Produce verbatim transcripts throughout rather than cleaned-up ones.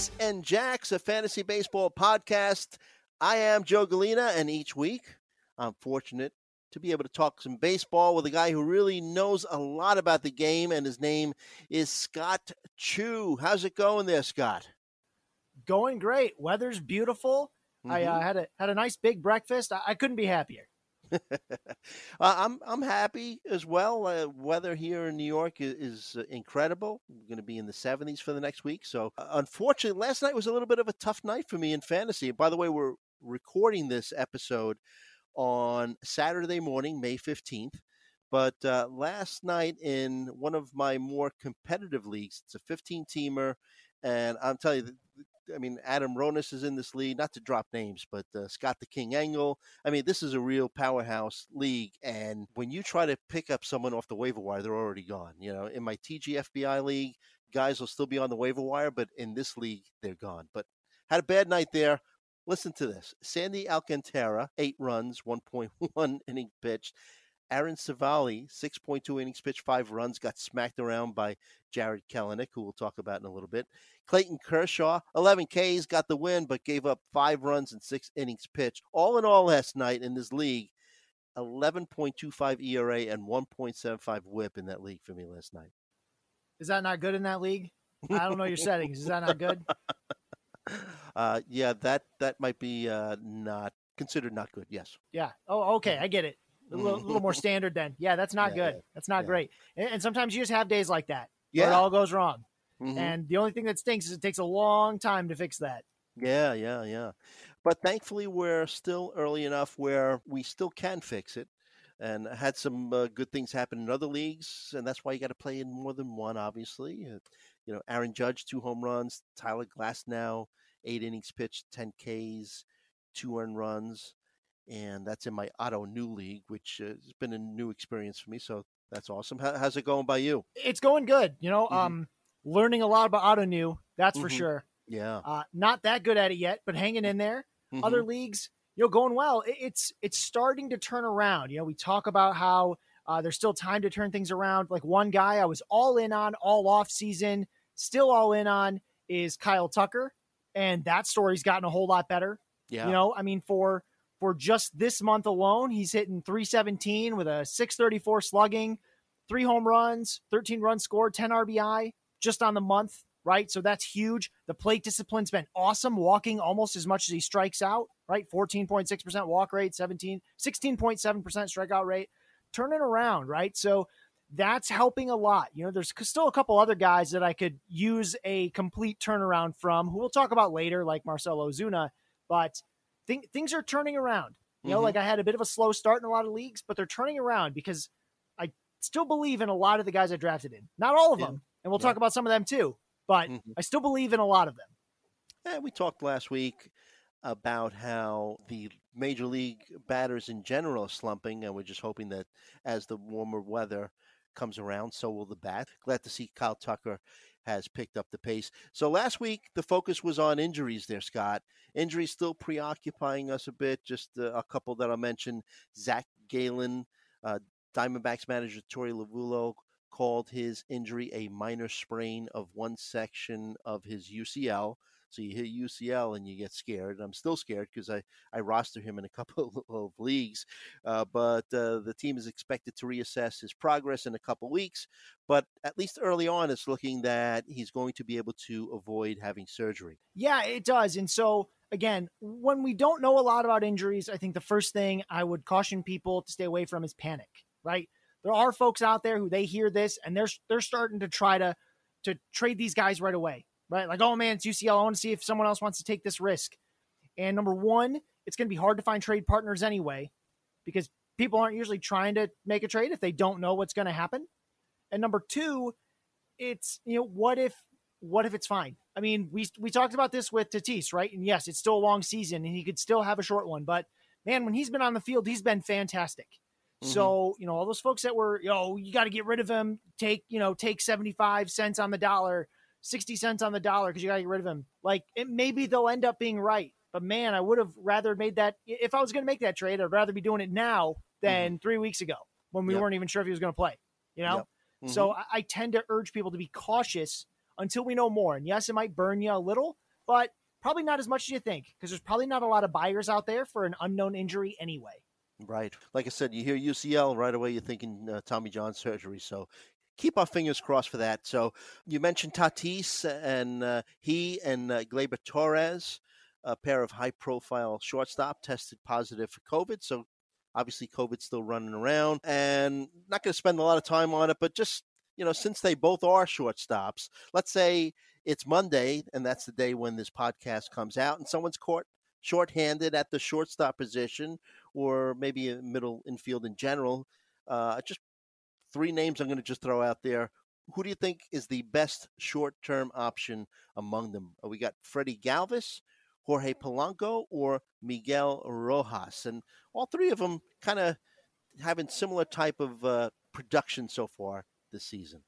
Jets and Jacks, a fantasy baseball podcast. I am Joe Galena, and each week I'm fortunate to be able to talk some baseball with a guy who really knows a lot about the game, and his name is Scott Chu. How's it going there, Scott? Going great. Weather's beautiful. Mm-hmm. I uh, had a had a nice big breakfast. I, I couldn't be happier. uh, I'm I'm happy as well. Uh, weather here in New York is, is uh, incredible. We're going to be in the seventies for the next week. So, uh, unfortunately, last night was a little bit of a tough night for me in fantasy. By the way, we're recording this episode on Saturday morning, May fifteenth. But uh, last night in one of my more competitive leagues, it's a fifteen-teamer, and I'm telling you, I mean, Adam Ronis is in this league, not to drop names, but uh, Scott the King Engel. I mean, this is a real powerhouse league. And when you try to pick up someone off the waiver wire, they're already gone. You know, in my T G F B I league, guys will still be on the waiver wire, but in this league, they're gone. But had a bad night there. Listen to this. Sandy Alcantara, eight runs, one point one inning pitched. Aaron Savali, six point two innings pitched, five runs, got smacked around by Jared Kelenic, who we'll talk about in a little bit. Clayton Kershaw, eleven Ks, got the win, but gave up five runs and six innings pitched. All in all last night in this league, eleven point two five E R A and one point seven five whip in that league for me last night. Is that not good in that league? I don't know your settings. Is that not good? Uh, yeah, that, that might be uh, not considered not good, yes. Yeah. Oh, okay, I get it. A little, little more standard then. Yeah, that's not yeah, good. That's not yeah. great. And, and sometimes you just have days like that yeah. where it all goes wrong. Mm-hmm. And the only thing that stinks is it takes a long time to fix that. Yeah, yeah, yeah. But thankfully, we're still early enough where we still can fix it. And had some uh, good things happen in other leagues, and that's why you got to play in more than one, obviously. Uh, you know, Aaron Judge, two home runs. Tyler Glasnow, eight innings pitched, ten Ks, two earned runs. And that's in my Auto New League, which uh, has been a new experience for me. So that's awesome. How, how's it going by you? It's going good. You know, mm-hmm. um, learning a lot about Auto New, that's mm-hmm. for sure. Yeah. Uh, not that good at it yet, but hanging in there. Mm-hmm. Other leagues, you know, going well. It, it's it's starting to turn around. You know, we talk about how uh, there's still time to turn things around. Like one guy I was all in on all off season, still all in on is Kyle Tucker. And that story's gotten a whole lot better. Yeah. You know, I mean, for... For just this month alone, he's hitting three seventeen with a six thirty-four slugging, three home runs, thirteen runs scored, ten R B I just on the month, right? So that's huge. The plate discipline's been awesome, walking almost as much as he strikes out, right? fourteen point six percent walk rate, seventeen, sixteen point seven percent strikeout rate, turning around, right? So that's helping a lot. You know, there's still a couple other guys that I could use a complete turnaround from, who we'll talk about later, like Marcell Ozuna, but Think, things are turning around. You know, mm-hmm. like I had a bit of a slow start in a lot of leagues, but they're turning around because I still believe in a lot of the guys I drafted in. Not all of yeah. them, and we'll yeah. talk about some of them too, but mm-hmm. I still believe in a lot of them. Yeah, we talked last week about how the major league batters in general are slumping, and we're just hoping that as the warmer weather comes around, so will the bat. Glad to see Kyle Tucker has picked up the pace. So last week, the focus was on injuries there, Scott. Injuries still preoccupying us a bit. Just uh, a couple that I'll mention. Zach Gallen, uh, Diamondbacks manager Torey Lovullo, called his injury a minor sprain of one section of his U C L. So you hit U C L and you get scared. I'm still scared because I, I roster him in a couple of leagues. Uh, but uh, the team is expected to reassess his progress in a couple weeks. But at least early on, it's looking that he's going to be able to avoid having surgery. Yeah, it does. And so, again, when we don't know a lot about injuries, I think the first thing I would caution people to stay away from is panic, right? There are folks out there who they hear this and they're they're starting to try to to trade these guys right away. Right? Like, oh man, it's U C L. I want to see if someone else wants to take this risk. And number one, it's going to be hard to find trade partners anyway, because people aren't usually trying to make a trade if they don't know what's going to happen. And number two, it's, you know, what if, what if it's fine? I mean, we, we talked about this with Tatis, right? And yes, it's still a long season and he could still have a short one, but man, when he's been on the field, he's been fantastic. Mm-hmm. So, you know, all those folks that were, you know, you got to get rid of him, take, you know, take seventy-five cents on the dollar, sixty cents on the dollar because you got to get rid of him. Like, it, maybe they'll end up being right. But, man, I would have rather made that – if I was going to make that trade, I'd rather be doing it now than mm-hmm. three weeks ago when we yep. weren't even sure if he was going to play, you know? Yep. Mm-hmm. So I, I tend to urge people to be cautious until we know more. And, yes, it might burn you a little, but probably not as much as you think, because there's probably not a lot of buyers out there for an unknown injury anyway. Right. Like I said, you hear U C L right away, you're thinking uh, Tommy John surgery. So keep our fingers crossed for that. So you mentioned Tatis, and uh, he and uh, Gleyber Torres, a pair of high-profile shortstop, tested positive for COVID. So obviously COVID's still running around, and not going to spend a lot of time on it, but just, you know, since they both are shortstops, let's say it's Monday, and that's the day when this podcast comes out, and someone's caught shorthanded at the shortstop position, or maybe a middle infield in general. Uh, just three names I'm going to just throw out there. Who do you think is the best short-term option among them? We got Freddie Galvis, Jorge Polanco, or Miguel Rojas? And all three of them kind of having similar type of uh, production so far this season.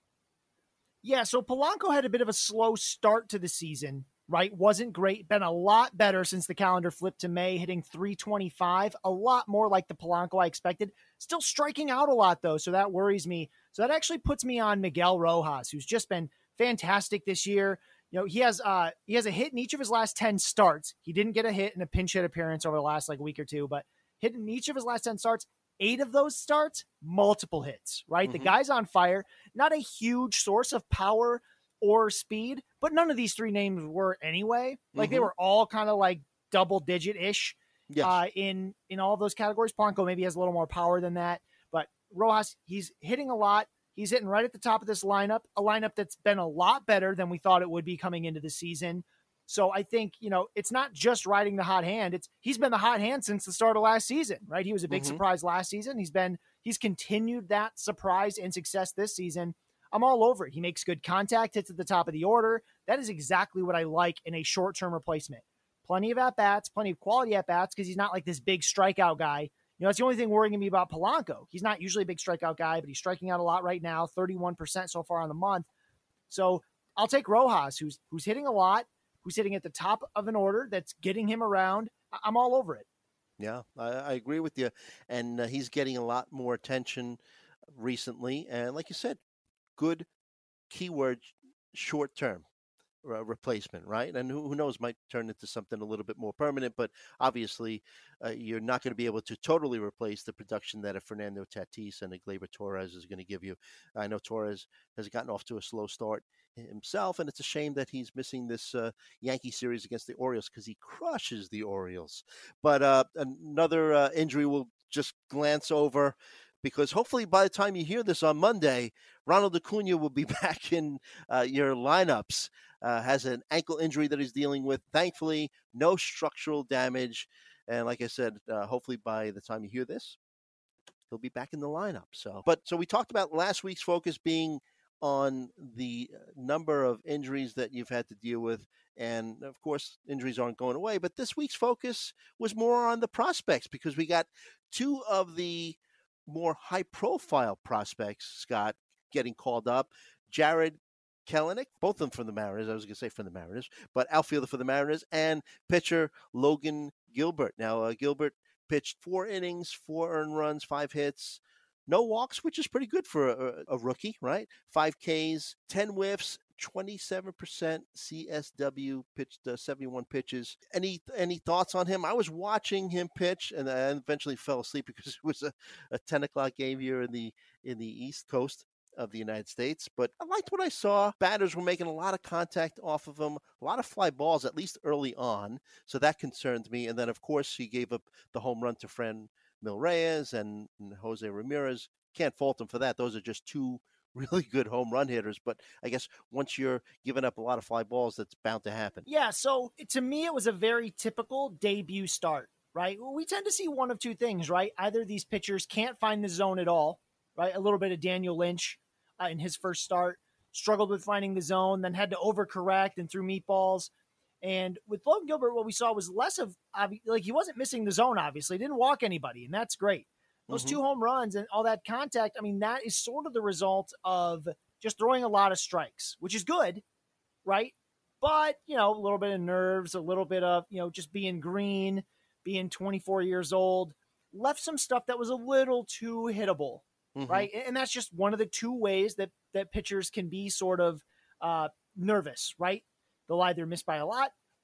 Yeah, so Polanco had a bit of a slow start to the season, right? Wasn't great. Been a lot better since the calendar flipped to May, hitting three twenty-five. A lot more like the Polanco I expected. Still striking out a lot, though, so that worries me. So that actually puts me on Miguel Rojas, who's just been fantastic this year. You know, he has uh he has a hit in each of his last ten starts. He didn't get a hit in a pinch hit appearance over the last like week or two, but hit in each of his last ten starts. Eight of those starts, multiple hits, right? Mm-hmm. The guy's on fire. Not a huge source of power or speed, but none of these three names were anyway. Like mm-hmm. they were all kind of like double digit ish yes. uh, in in all of those categories. Polanco maybe has a little more power than that, but Rojas, he's hitting a lot. He's hitting right at the top of this lineup, a lineup that's been a lot better than we thought it would be coming into the season. So I think, you know, it's not just riding the hot hand. It's he's been the hot hand since the start of last season, right? He was a big mm-hmm. surprise last season. He's been he's continued that surprise and success this season. I'm all over it. He makes good contact, hits at the top of the order. That is exactly what I like in a short-term replacement. Plenty of at-bats, plenty of quality at-bats, because he's not like this big strikeout guy. You know, that's the only thing worrying me about Polanco. He's not usually a big strikeout guy, but he's striking out a lot right now, thirty-one percent so far on the month. So I'll take Rojas, who's who's hitting a lot, who's hitting at the top of an order that's getting him around. I'm all over it. Yeah, I, I agree with you. And uh, he's getting a lot more attention recently. And like you said, good keyword short-term uh, replacement, right? And who, who knows, might turn into something a little bit more permanent. But obviously, uh, you're not going to be able to totally replace the production that a Fernando Tatis and a Gleyber Torres is going to give you. I know Torres has gotten off to a slow start himself, and it's a shame that he's missing this uh, Yankee series against the Orioles because he crushes the Orioles. But uh, another uh, injury we'll just glance over, because hopefully by the time you hear this on Monday, Ronald Acuna will be back in uh, your lineups. Uh, has an ankle injury that he's dealing with. Thankfully, no structural damage. And like I said, uh, hopefully by the time you hear this, he'll be back in the lineup. So, but so we talked about last week's focus being on the number of injuries that you've had to deal with. And of course, injuries aren't going away. But this week's focus was more on the prospects, because we got two of the more high-profile prospects, Scott, getting called up. Jarred Kelenic, both of them from the Mariners. I was going to say from the Mariners, but outfielder for the Mariners, and pitcher Logan Gilbert. Now, uh, Gilbert pitched four innings, four earned runs, five hits, no walks, which is pretty good for a, a rookie, right? Five Ks, ten whiffs, twenty-seven percent C S W, pitched uh, seventy-one pitches. Any any thoughts on him? I was watching him pitch, and I eventually fell asleep because it was a, a ten o'clock game here in the in the East Coast of the United States. But I liked what I saw. Batters were making a lot of contact off of him, a lot of fly balls, at least early on. So that concerned me. And then, of course, he gave up the home run to Fran Mil Reyes and, and Jose Ramirez. Can't fault him for that. Those are just two really good home run hitters. But I guess once you're giving up a lot of fly balls, that's bound to happen. Yeah, so to me, it was a very typical debut start, right? We tend to see one of two things, right? Either these pitchers can't find the zone at all, right? A little bit of Daniel Lynch uh, in his first start, struggled with finding the zone, then had to overcorrect and threw meatballs. And with Logan Gilbert, what we saw was less of, like, he wasn't missing the zone, obviously. He didn't walk anybody, and that's great. Those mm-hmm. two home runs and all that contact, I mean, that is sort of the result of just throwing a lot of strikes, which is good, right? But, you know, a little bit of nerves, a little bit of, you know, just being green, being twenty-four years old, left some stuff that was a little too hittable, mm-hmm. right? And that's just one of the two ways that, that pitchers can be sort of uh, nervous, right? They'll either miss by a lot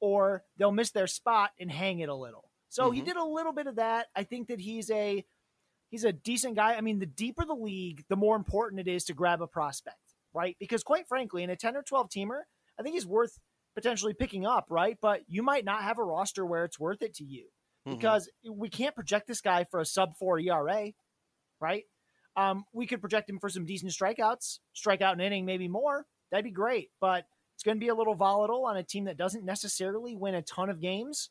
or they'll miss their spot and hang it a little. So Mm-hmm. he did a little bit of that. I think that he's a he's a decent guy. I mean, the deeper the league, the more important it is to grab a prospect, right? Because quite frankly, in a ten or twelve teamer, I think he's worth potentially picking up, right? But you might not have a roster where it's worth it to you Mm-hmm. because we can't project this guy for a sub four E R A, right? Um, we could project him for some decent strikeouts, strike out an inning, maybe more. That'd be great, but it's going to be a little volatile on a team that doesn't necessarily win a ton of games.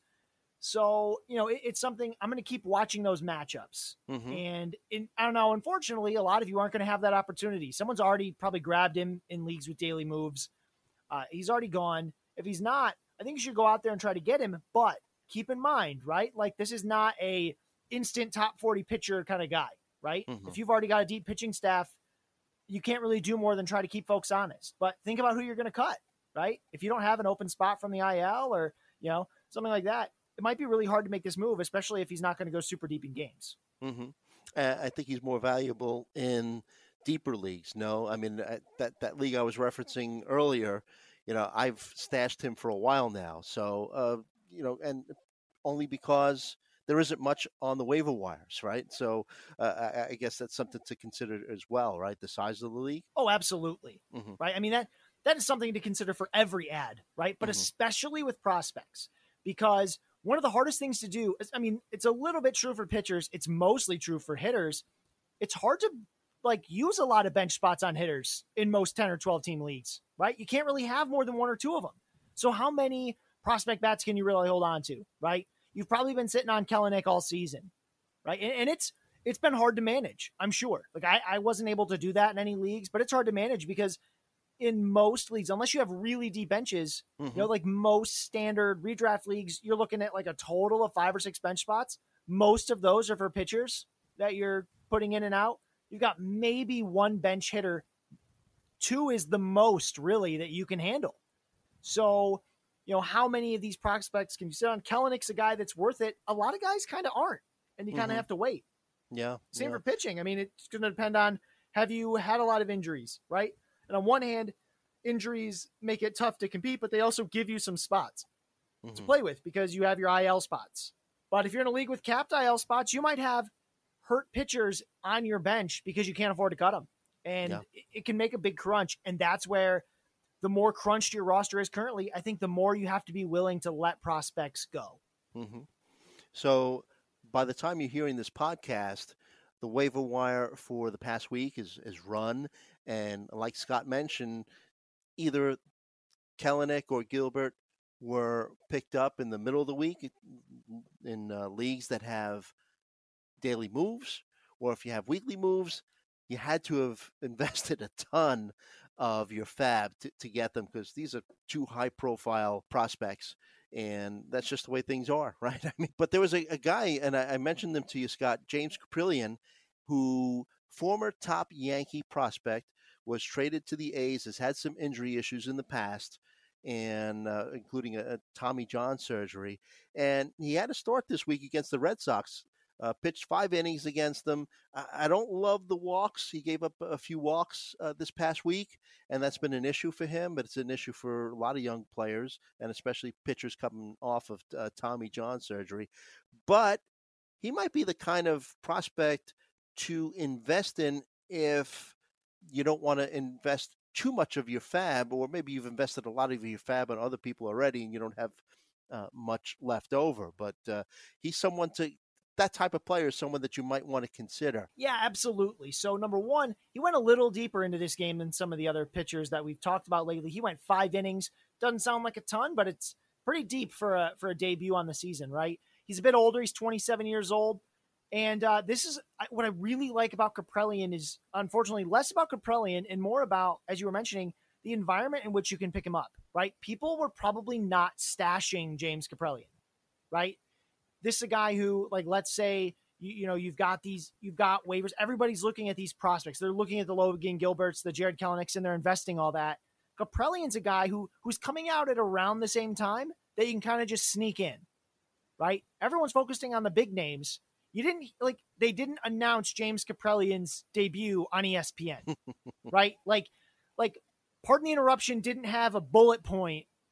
So, you know, it, it's something I'm going to keep watching those matchups. Mm-hmm. And in, I don't know, unfortunately, a lot of you aren't going to have that opportunity. Someone's already probably grabbed him in leagues with daily moves. Uh, he's already gone. If he's not, I think you should go out there and try to get him. But keep in mind, right? Like, this is not a instant top forty pitcher kind of guy, right? Mm-hmm. If you've already got a deep pitching staff, you can't really do more than try to keep folks honest. But think about who you're going to cut, right? If you don't have an open spot from the I L or, you know, something like that, it might be really hard to make this move, especially if he's not going to go super deep in games. Mm-hmm. Uh, I think he's more valuable in deeper leagues. No, I mean, uh, that, that league I was referencing earlier, you know, I've stashed him for a while now. So, uh, you know, and only because there isn't much on the waiver wires, right? So uh, I, I guess that's something to consider as well, right? The size of the league. Oh, absolutely. Mm-hmm. Right. I mean, that that is something to consider for every ad, right? But Mm-hmm. especially with prospects, because one of the hardest things to do is, I mean, it's a little bit true for pitchers. It's mostly true for hitters. It's hard to like use a lot of bench spots on hitters in most ten or twelve team leagues, right? You can't really have more than one or two of them. So how many prospect bats can you really hold on to, right? You've probably been sitting on Kelenic all season, right? And, and it's it's been hard to manage, I'm sure. Like I, I wasn't able to do that in any leagues, but it's hard to manage because in most leagues, unless you have really deep benches, Mm-hmm. you know, like most standard redraft leagues, you're looking at like a total of five or six bench spots. Most of those are for pitchers that you're putting in and out. You've got maybe one bench hitter. Two is the most really that you can handle. So, you know, how many of these prospects can you sit on? Kelenic's a guy that's worth it. A lot of guys kind of aren't, and you kind of Mhm. have to wait. Yeah. Same yeah. for pitching. I mean, it's going to depend on, have you had a lot of injuries, right? And on one hand, injuries make it tough to compete, but they also give you some spots to Mhm. play with because you have your I L spots. But if you're in a league with capped I L spots, you might have hurt pitchers on your bench because you can't afford to cut them. And Yeah. it, it can make a big crunch. And that's where the more crunched your roster is currently, I think the more you have to be willing to let prospects go. Mm-hmm. So by the time you're hearing this podcast, the waiver wire for the past week is, is run. And like Scott mentioned, either Kelenic or Gilbert were picked up in the middle of the week in uh, leagues that have daily moves, or if you have weekly moves, you had to have invested a ton of your fab to, to get them because these are two high-profile prospects, and that's just the way things are, right? I mean, but there was a, a guy, and I, I mentioned them to you, Scott, James Caprillion, who former top Yankee prospect, was traded to the A's, has had some injury issues in the past, and uh, including a, a Tommy John surgery, and he had a start this week against the Red Sox. Uh, pitched five innings against them. I, I don't love the walks. He gave up a few walks uh, this past week, and that's been an issue for him, but it's an issue for a lot of young players, and especially pitchers coming off of uh, Tommy John surgery. But he might be the kind of prospect to invest in if you don't want to invest too much of your fab, or maybe you've invested a lot of your fab on other people already and you don't have uh, much left over. But uh, he's someone to that type of player is someone that you might want to consider. Yeah, absolutely. So number one, he went a little deeper into this game than some of the other pitchers that we've talked about lately. He went five innings. Doesn't sound like a ton, but it's pretty deep for a for a debut on the season, right? He's a bit older. He's twenty-seven years old. And uh, this is what I really like about Caprillion is, unfortunately, less about Caprillion and more about, as you were mentioning, the environment in which you can pick him up, right? People were probably not stashing James Caprillion, right? This is a guy who, like, let's say, you, you know, you've got these, you've got waivers. Everybody's looking at these prospects. They're looking at the Logan Gilberts, the Jared Kelenics, and they're investing all that. Caprellion's a guy who who's coming out at around the same time that you can kind of just sneak in, right? Everyone's focusing on the big names. You didn't, like, they didn't announce James Caprellion's debut on E S P N, right? Like, like, pardon the interruption, didn't have a bullet point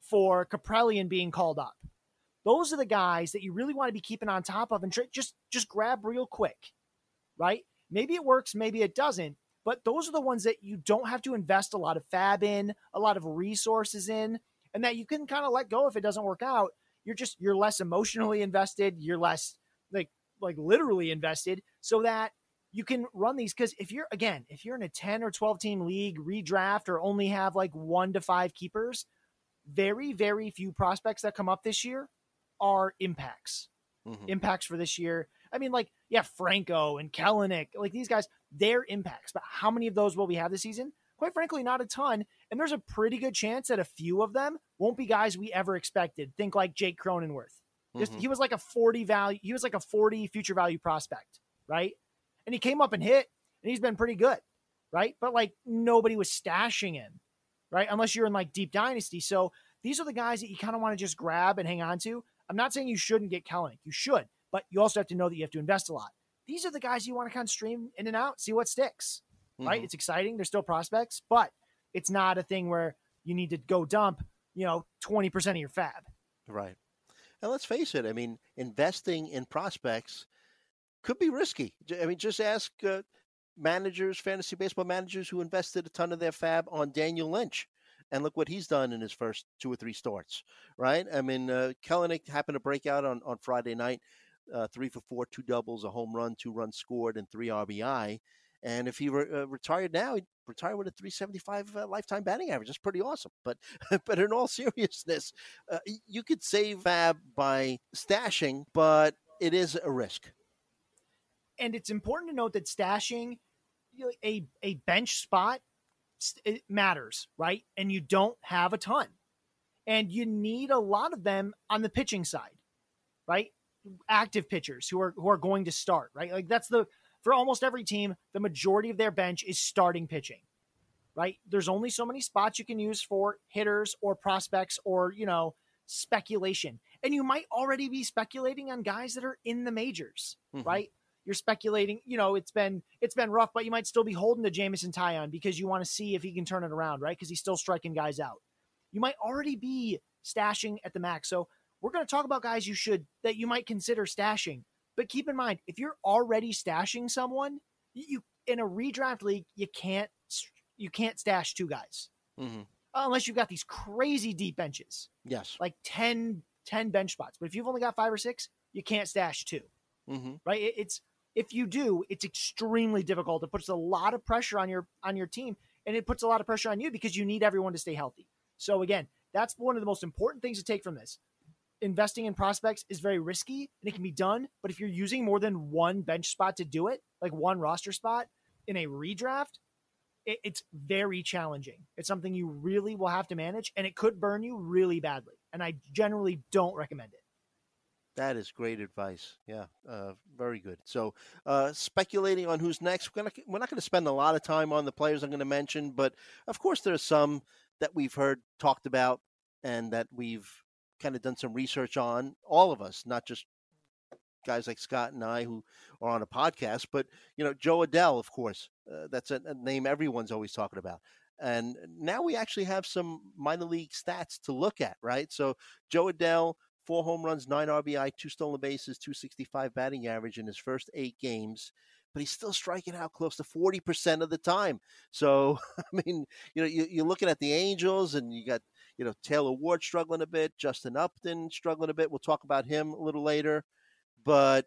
for Kaprelian being called up. Those are the guys that you really want to be keeping on top of and tr- just, just grab real quick, right? Maybe it works, maybe it doesn't, but those are the ones that you don't have to invest a lot of fab in, a lot of resources in, and that you can kind of let go if it doesn't work out. You're just, you're less emotionally invested. You're less like, like literally invested so that you can run these. Cause if you're, again, if you're in a ten or twelve team league, redraft, or only have like one to five keepers, very, very few prospects that come up this year are impacts, mm-hmm. impacts for this year. I mean, like, yeah, Franco and Kellenic, like these guys, they're impacts, but how many of those will we have this season? Quite frankly, not a ton. And there's a pretty good chance that a few of them won't be guys we ever expected. Think like Jake Cronenworth. Just, mm-hmm. He was like a forty value. He was like a forty future value prospect, right? And he came up and hit, and he's been pretty good, right? But like nobody was stashing him, right? Unless you're in like deep dynasty. So these are the guys that you kind of want to just grab and hang on to. I'm not saying you shouldn't get Kellenic. You should, but you also have to know that you have to invest a lot. These are the guys you want to kind of stream in and out, see what sticks, mm-hmm. right? It's exciting. They're still prospects, but it's not a thing where you need to go dump, you know, twenty percent of your fab. Right. And let's face it. I mean, investing in prospects could be risky. I mean, just ask uh, managers, fantasy baseball managers who invested a ton of their fab on Daniel Lynch. And look what he's done in his first two or three starts, right? I mean, uh, Kellenic happened to break out on, on Friday night, uh, three for four, two doubles, a home run, two runs scored, and three R B I. And if he re- uh, retired now, he'd retire with a three seventy-five uh, lifetime batting average. That's pretty awesome. But but in all seriousness, uh, you could save fab by stashing, but it is a risk. And it's important to note that stashing you know, a a bench spot, it matters, right? And you don't have a ton. And you need a lot of them on the pitching side, right? Active pitchers who are who are going to start, right? Like that's the, for almost every team, the majority of their bench is starting pitching, right? There's only so many spots you can use for hitters or prospects or, you know, speculation. And you might already be speculating on guys that are in the majors, mm-hmm. right? You're speculating, you know, it's been, it's been rough, but you might still be holding to Jameson Taillon because you want to see if he can turn it around, right? Because he's still striking guys out. You might already be stashing at the max. So we're going to talk about guys you should, that you might consider stashing. But keep in mind, if you're already stashing someone, you in a redraft league, you can't, you can't stash two guys. Mm-hmm. Unless you've got these crazy deep benches. Yes. Like ten, ten bench spots. But if you've only got five or six, you can't stash two. Mm-hmm. Right? It, it's, if you do, it's extremely difficult. It puts a lot of pressure on your on your team, and it puts a lot of pressure on you because you need everyone to stay healthy. So again, that's one of the most important things to take from this. Investing in prospects is very risky, and it can be done. But if you're using more than one bench spot to do it, like one roster spot in a redraft, it, it's very challenging. It's something you really will have to manage, and it could burn you really badly. And I generally don't recommend it. That is great advice. Yeah, uh, very good. So uh, speculating on who's next, we're, gonna, we're not going to spend a lot of time on the players I'm going to mention, but of course there are some that we've heard talked about and that we've kind of done some research on, all of us, not just guys like Scott and I who are on a podcast, but, you know, Joe Adell, of course, uh, that's a, a name everyone's always talking about. And now we actually have some minor league stats to look at, right? So Joe Adell, four home runs, nine R B I, two stolen bases, two sixty-five batting average in his first eight games, but he's still striking out close to forty percent of the time. So, I mean, you know, you, you're looking at the Angels and you got, you know, Taylor Ward struggling a bit, Justin Upton struggling a bit. We'll talk about him a little later, but,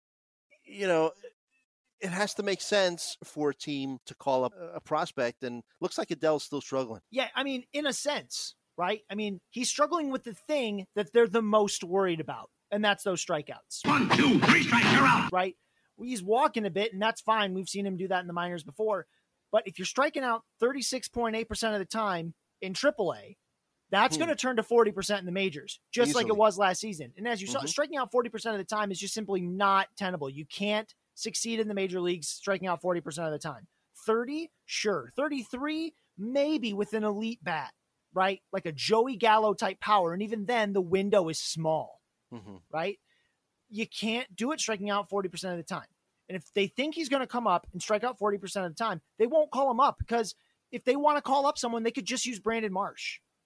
you know, it has to make sense for a team to call up a prospect, and looks like Adell's still struggling. Yeah, I mean, in a sense, right? I mean, he's struggling with the thing that they're the most worried about, and that's those strikeouts. One, two, three strikes, you're out. Right? Well, he's walking a bit, and that's fine. We've seen him do that in the minors before. But if you're striking out thirty-six point eight percent of the time in triple A, that's hmm. going to turn to forty percent in the majors, just Easily. like it was last season. And as you mm-hmm. saw, striking out forty percent of the time is just simply not tenable. You can't succeed in the major leagues striking out forty percent of the time. thirty, sure. thirty-three, maybe with an elite bat, right? Like a Joey Gallo type power. And even then, the window is small, mm-hmm. right? You can't do it striking out forty percent of the time. And if they think he's going to come up and strike out forty percent of the time, they won't call him up, because if they want to call up someone, they could just use Brandon Marsh.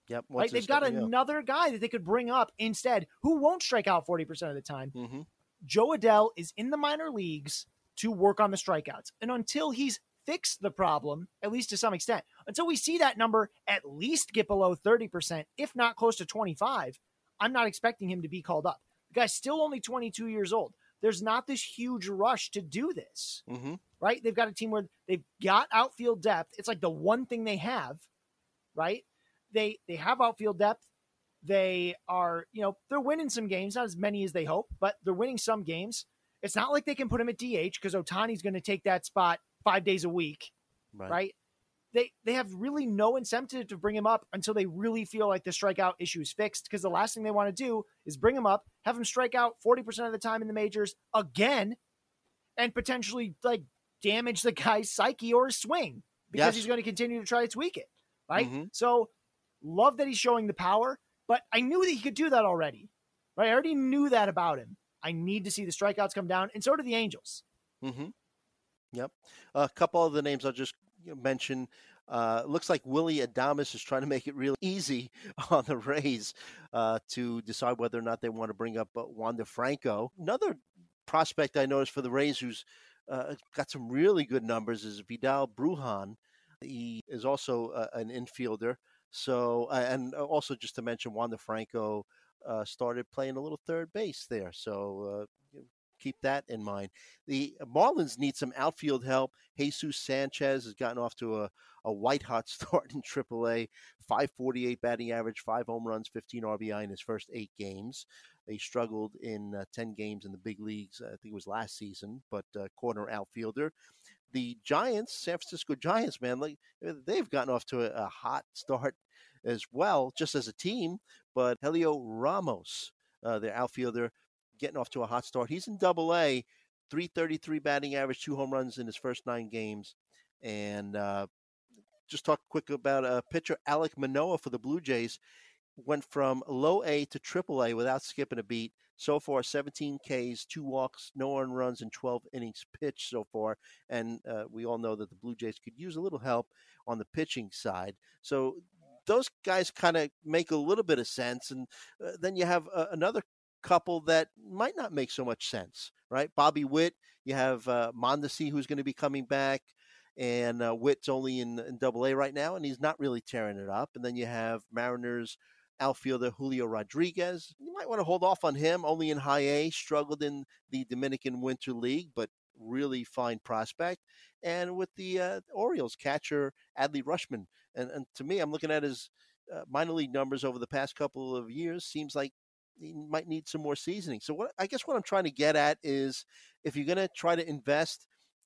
Yep. Once Right? they They've got start- yeah. another guy that they could bring up instead who won't strike out forty percent of the time. Mhm. Joe Adell is in the minor leagues to work on the strikeouts. And until he's fixed the problem, at least to some extent, until we see that number at least get below thirty percent, if not close to twenty-five, I'm not expecting him to be called up. The guy's still only twenty-two years old. There's not this huge rush to do this, Mhm. right? They've got a team where they've got outfield depth. It's like the one thing they have, right? They they have outfield depth. They are, you know, they're winning some games, not as many as they hope, but they're winning some games. It's not like they can put him at D H because Ohtani's going to take that spot five days a week, Right. right? They they have really no incentive to bring him up until they really feel like the strikeout issue is fixed, because the last thing they want to do is bring him up, have him strike out forty percent of the time in the majors again, and potentially like damage the guy's psyche or his swing because Yes. he's going to continue to try to tweak it, right? Mhm. So love that he's showing the power, but I knew that he could do that already, right? I already knew that about him. I need to see the strikeouts come down, and so do the Angels. Mm-hmm. Yep. A couple of the names I'll just mention. Uh, looks like Willie Adames is trying to make it really easy on the Rays uh, to decide whether or not they want to bring up uh, Wander Franco. Another prospect I noticed for the Rays who's uh, got some really good numbers is Vidal Brujan. He is also uh, an infielder. So, uh, and also just to mention, Wander Franco uh, started playing a little third base there. So uh, keep that in mind. The Marlins need some outfield help. Jesus Sanchez has gotten off to a, a white hot start in triple A. five forty-eight batting average, five home runs, fifteen R B I in his first eight games. He struggled in uh, ten games in the big leagues. I think it was last season, but uh, corner outfielder. The Giants, San Francisco Giants, man, like they've gotten off to a, a hot start as well, just as a team. But Helio Ramos, uh, their outfielder, getting off to a hot start. He's in Double A, three thirty-three batting average, two home runs in his first nine games. And uh, just talk quick about uh, pitcher Alek Manoah for the Blue Jays. Went from low A to triple A without skipping a beat. So far, seventeen Ks, two walks, no earned runs, and twelve innings pitched so far. And uh, we all know that the Blue Jays could use a little help on the pitching side. So those guys kind of make a little bit of sense. And uh, then you have uh, another couple that might not make so much sense, right? Bobby Witt, you have uh, Mondesi, who's going to be coming back. And uh, Witt's only in, in Double A right now, and he's not really tearing it up. And then you have Mariners outfielder Julio Rodriguez. You might want to hold off on him, only in high A, struggled in the Dominican Winter League, but really fine prospect. And with the uh, Orioles catcher Adley Rutschman. And, and to me, I'm looking at his uh, minor league numbers over the past couple of years. Seems like he might need some more seasoning. So what I guess what I'm trying to get at is if you're going to try to invest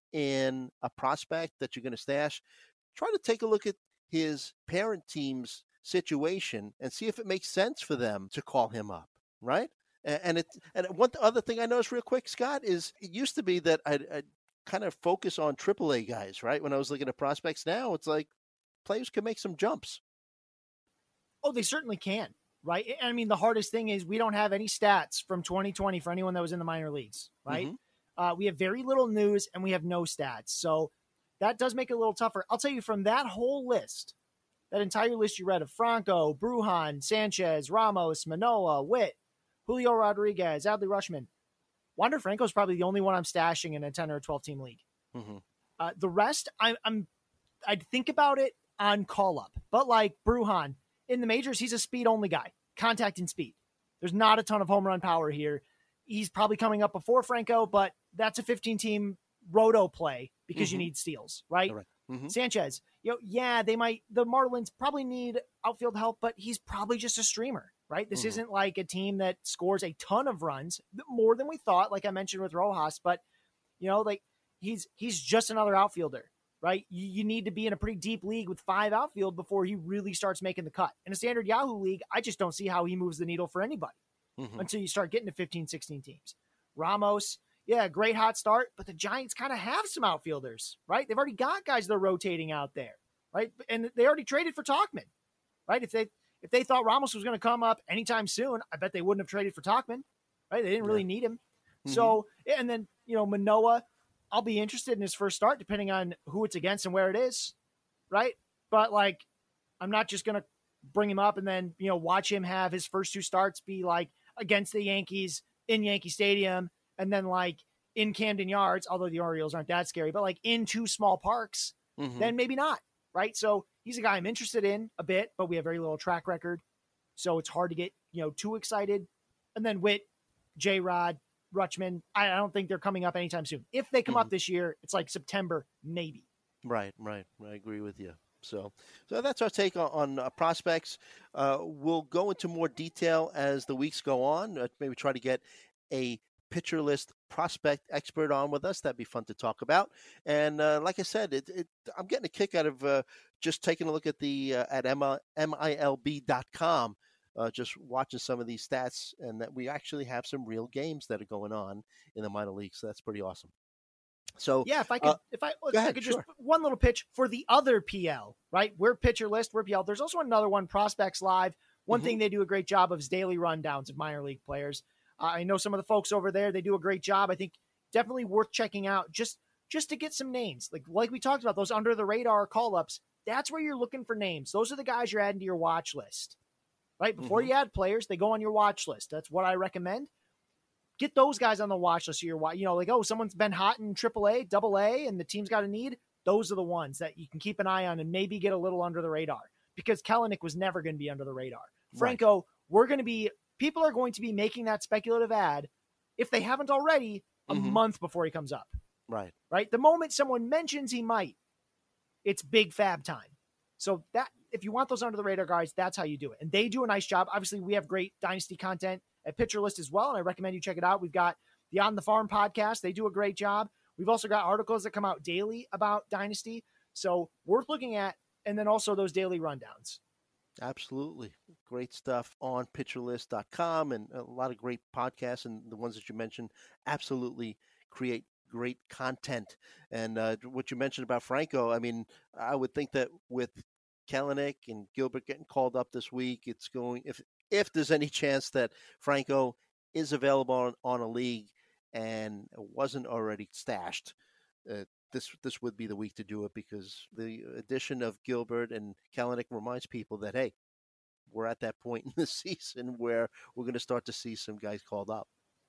in a prospect that you're going to stash, try to take a look at his parent team's situation and see if it makes sense for them to call him up, right? And it and one other thing I noticed real quick, Scott, is it used to be that I'd, I'd kind of focus on triple A guys, right? When I was looking at prospects, now it's like players can make some jumps. Oh, they certainly can, right? I mean, the hardest thing is we don't have any stats from twenty twenty for anyone that was in the minor leagues, right? Mm-hmm. Uh, we have very little news and we have no stats. So that does make it a little tougher. I'll tell you, from that whole list, that entire list you read of Franco, Brujan, Sanchez, Ramos, Manoah, Witt, Julio Rodriguez, Adley Rutschman, Wander Franco is probably the only one I'm stashing in a ten or twelve team league. Mm-hmm. Uh, the rest, I, I'm, I'd think about it on call up, but like Brujan in the majors, he's a speed only guy, contact and speed. There's not a ton of home run power here. He's probably coming up before Franco, but that's a fifteen team roto play because mm-hmm. you need steals, right? right. Mm-hmm. Sanchez, you know, yeah, they might, the Marlins probably need outfield help, but he's probably just a streamer, right? This mm-hmm. isn't like a team that scores a ton of runs, more than we thought, like I mentioned with Rojas, but you know, like he's, he's just another outfielder, right? You, you need to be in a pretty deep league with five outfield before he really starts making the cut. In a standard Yahoo league, I just don't see how he moves the needle for anybody mm-hmm. until you start getting to fifteen, sixteen teams. Ramos, yeah, great hot start, but the Giants kind of have some outfielders, right? They've already got guys they're rotating out there, right? And they already traded for Tauchman, right? If they if they thought Ramos was going to come up anytime soon, I bet they wouldn't have traded for Tauchman, right? They didn't really yeah. need him. Mm-hmm. So, and then, you know, Manoah, I'll be interested in his first start, depending on who it's against and where it is, right? But, like, I'm not just going to bring him up and then, you know, watch him have his first two starts be like against the Yankees in Yankee Stadium and then like in Camden Yards, although the Orioles aren't that scary, but like in two small parks, mm-hmm. then maybe not, right? So he's a guy I'm interested in a bit, but we have very little track record. So it's hard to get, you know, too excited. And then Witt, J-Rod, Rutschman, I don't think they're coming up anytime soon. If they come mm-hmm. up this year, it's like September, maybe. Right, right. I agree with you. So, so that's our take on, on uh, prospects. Uh, we'll go into more detail as the weeks go on. Uh, maybe try to get a pitcher list prospect expert on with us. That'd be fun to talk about. And uh, like I said, it, it, I'm getting a kick out of uh, just taking a look at the uh, at M I L B dot com, uh, just watching some of these stats, and that we actually have some real games that are going on in the minor leagues. So that's pretty awesome. So yeah, if I could, uh, if I, if ahead, I could just sure. one little pitch for the other P L, right? We're pitcher list, we're P L. There's also another one, Prospects Live. One mm-hmm. thing they do a great job of is daily rundowns of minor league players. Uh, I know some of the folks over there, they do a great job. I think definitely worth checking out just, just to get some names. Like, like we talked about those under the radar call ups. That's where you're looking for names. Those are the guys you're adding to your watch list, right? Before mm-hmm. you add players, they go on your watch list. That's what I recommend. Get those guys on the watch list. You're, you know, like, oh, someone's been hot in triple A, double A, and the team's got a need. Those are the ones that you can keep an eye on and maybe get a little under the radar, because Kelenic was never going to be under the radar. Franco, right. we're going to be, people are going to be making that speculative ad, if they haven't already, a mm-hmm. month before he comes up. Right. Right. The moment someone mentions he might, it's big fab time. So that, if you want those under the radar guys, that's how you do it. And they do a nice job. Obviously, we have great Dynasty content at Pitcher List as well, and I recommend you check it out. We've got the On the Farm podcast. They do a great job. We've also got articles that come out daily about Dynasty, so worth looking at, and then also those daily rundowns. Absolutely. Great stuff on pitcher list dot com, and a lot of great podcasts, and the ones that you mentioned absolutely create great content. And uh, what you mentioned about Franco, I mean, I would think that with Kelenic and Gilbert getting called up this week, it's going, if if there's any chance that Franco is available on, on a league and wasn't already stashed, uh, this this would be the week to do it, because the addition of Gilbert and Kelenic reminds people that, hey, we're at that point in the season where we're going to start to see some guys called up.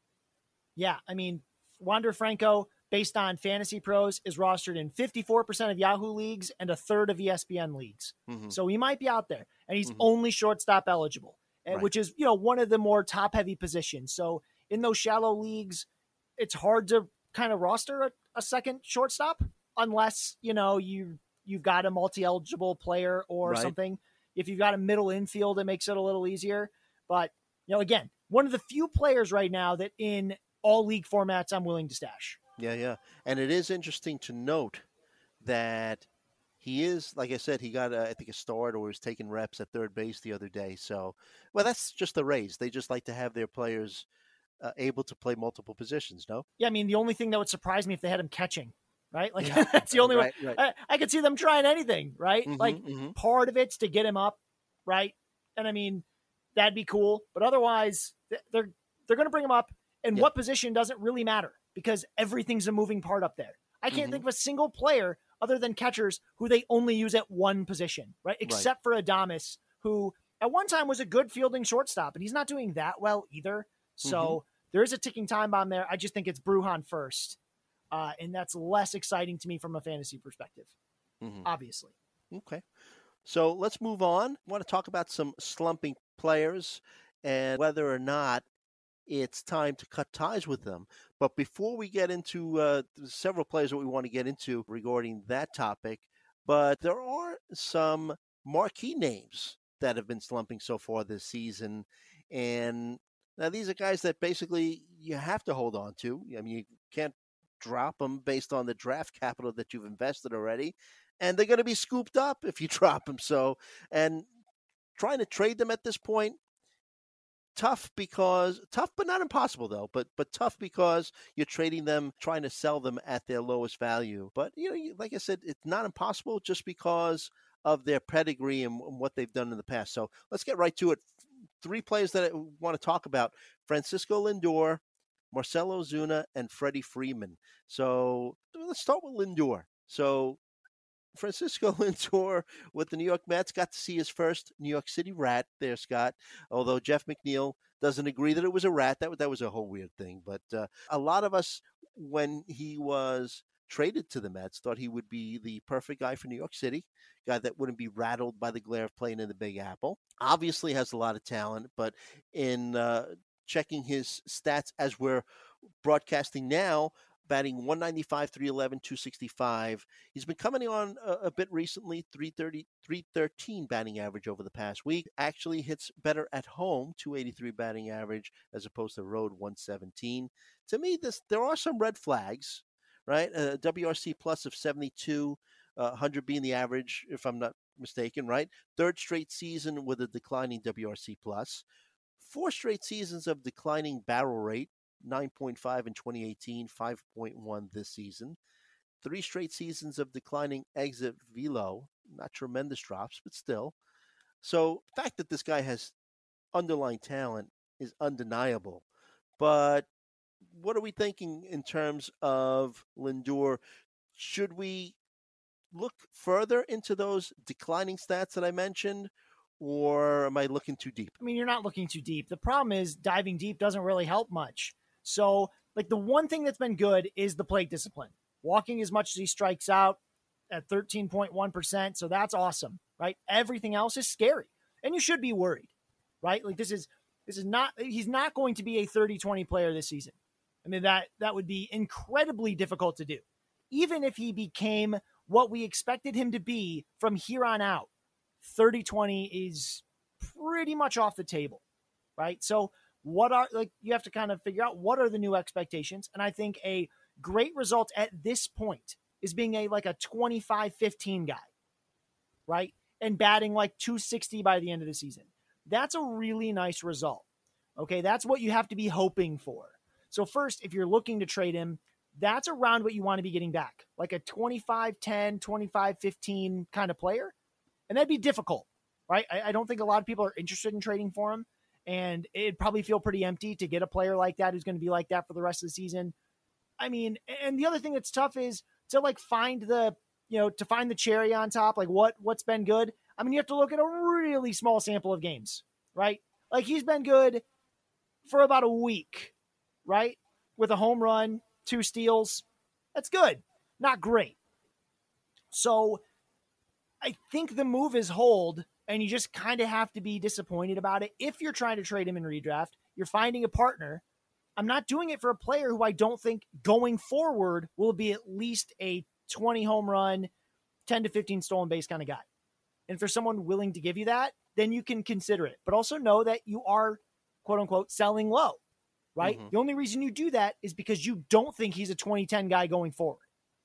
Yeah, I mean, Wander Franco, based on Fantasy Pros, is rostered in fifty-four percent of Yahoo leagues and a third of E S P N leagues. Mm-hmm. So he might be out there, and he's mm-hmm. only shortstop eligible, right. which is, you know, one of the more top-heavy positions. So in those shallow leagues, it's hard to kind of roster a, a second shortstop unless, you know, you, you've got a multi-eligible player or right. something. If you've got a middle infield, it makes it a little easier. But, you know, again, one of the few players right now that in all league formats I'm willing to stash. Yeah, yeah. And it is interesting to note that he is, like I said, he got, a, I think, a start, or was taking reps at third base the other day. So, well, that's just the Rays. They just like to have their players uh, able to play multiple positions, no? Yeah, I mean, the only thing that would surprise me if they had him catching, right? Like, yeah. that's the only right, way. Right. I, I could see them trying anything, right? Mm-hmm, like, mm-hmm. part of it's to get him up, right? And, I mean, that'd be cool. But otherwise, they're they're going to bring him up. And yeah. what position doesn't really matter, because everything's a moving part up there. I can't mm-hmm. think of a single player other than catchers who they only use at one position, right? Except right. for Adames, who at one time was a good fielding shortstop, and he's not doing that well either. So mm-hmm. there is a ticking time bomb there. I just think it's Brujan first. Uh, and that's less exciting to me from a fantasy perspective, mm-hmm. obviously. Okay. So let's move on. I want to talk about some slumping players and whether or not it's time to cut ties with them. But before we get into uh, several players that we want to get into regarding that topic, but there are some marquee names that have been slumping so far this season. And now these are guys that basically you have to hold on to. I mean, you can't drop them based on the draft capital that you've invested already. And they're going to be scooped up if you drop them. So, and trying to trade them at this point, tough because tough, but not impossible though. But but tough because you're trading them, trying to sell them at their lowest value. But you know, like I said, it's not impossible just because of their pedigree and what they've done in the past. So let's get right to it. Three players that I want to talk about: Francisco Lindor, Marcell Ozuna, and Freddie Freeman. So let's start with Lindor. So Francisco Lindor with the New York Mets got to see his first New York City rat there, Scott, although Jeff McNeil doesn't agree that it was a rat. That, that was a whole weird thing. But uh, a lot of us, when he was traded to the Mets, thought he would be the perfect guy for New York City, guy that wouldn't be rattled by the glare of playing in the Big Apple. Obviously has a lot of talent, but in uh, checking his stats as we're broadcasting now, batting one ninety-five, three eleven, two sixty-five. He's been coming on a, a bit recently, three thirty, three thirteen batting average over the past week. Actually hits better at home, two eighty-three batting average, as opposed to road, one seventeen. To me, this there are some red flags, right? A W R C plus of seventy-two, uh, one hundred being the average, if I'm not mistaken, right? Third straight season with a declining W R C plus. Four straight seasons of declining barrel rate, nine point five in twenty eighteen, five point one this season. Three straight seasons of declining exit velo, not tremendous drops, but still. So the fact that this guy has underlying talent is undeniable. But what are we thinking in terms of Lindor? Should we look further into those declining stats that I mentioned, or am I looking too deep? I mean, you're not looking too deep. The problem is diving deep doesn't really help much. So, like, the one thing that's been good is the plate discipline. Walking as much as he strikes out at thirteen point one percent. So that's awesome, right? Everything else is scary. And you should be worried, right? Like, this is this is not, he's not going to be a thirty twenty player this season. I mean, that that would be incredibly difficult to do. Even if he became what we expected him to be from here on out, thirty twenty is pretty much off the table, right? So what are, like, you have to kind of figure out what are the new expectations. And I think a great result at this point is being a, like a twenty-five fifteen guy, right? And batting like two sixty by the end of the season. That's a really nice result. Okay. That's what you have to be hoping for. So first, if you're looking to trade him, that's around what you want to be getting back, like a twenty-five ten, twenty-five fifteen kind of player. And that'd be difficult, right? I, I don't think a lot of people are interested in trading for him. And it'd probably feel pretty empty to get a player like that who's going to be like that for the rest of the season. I mean, and the other thing that's tough is to like find the, you know, to find the cherry on top, like what, what's been good. I mean, you have to look at a really small sample of games, right? Like he's been good for about a week, right? With a home run, two steals. That's good. Not great. So I think the move is hold, and you just kind of have to be disappointed about it. If you're trying to trade him in redraft, you're finding a partner. I'm not doing it for a player who I don't think going forward will be at least a twenty home run, ten to fifteen stolen base kind of guy. And for someone willing to give you that, then you can consider it. But also know that you are, quote unquote, selling low, right? Mm-hmm. The only reason you do that is because you don't think he's a twenty ten guy going forward.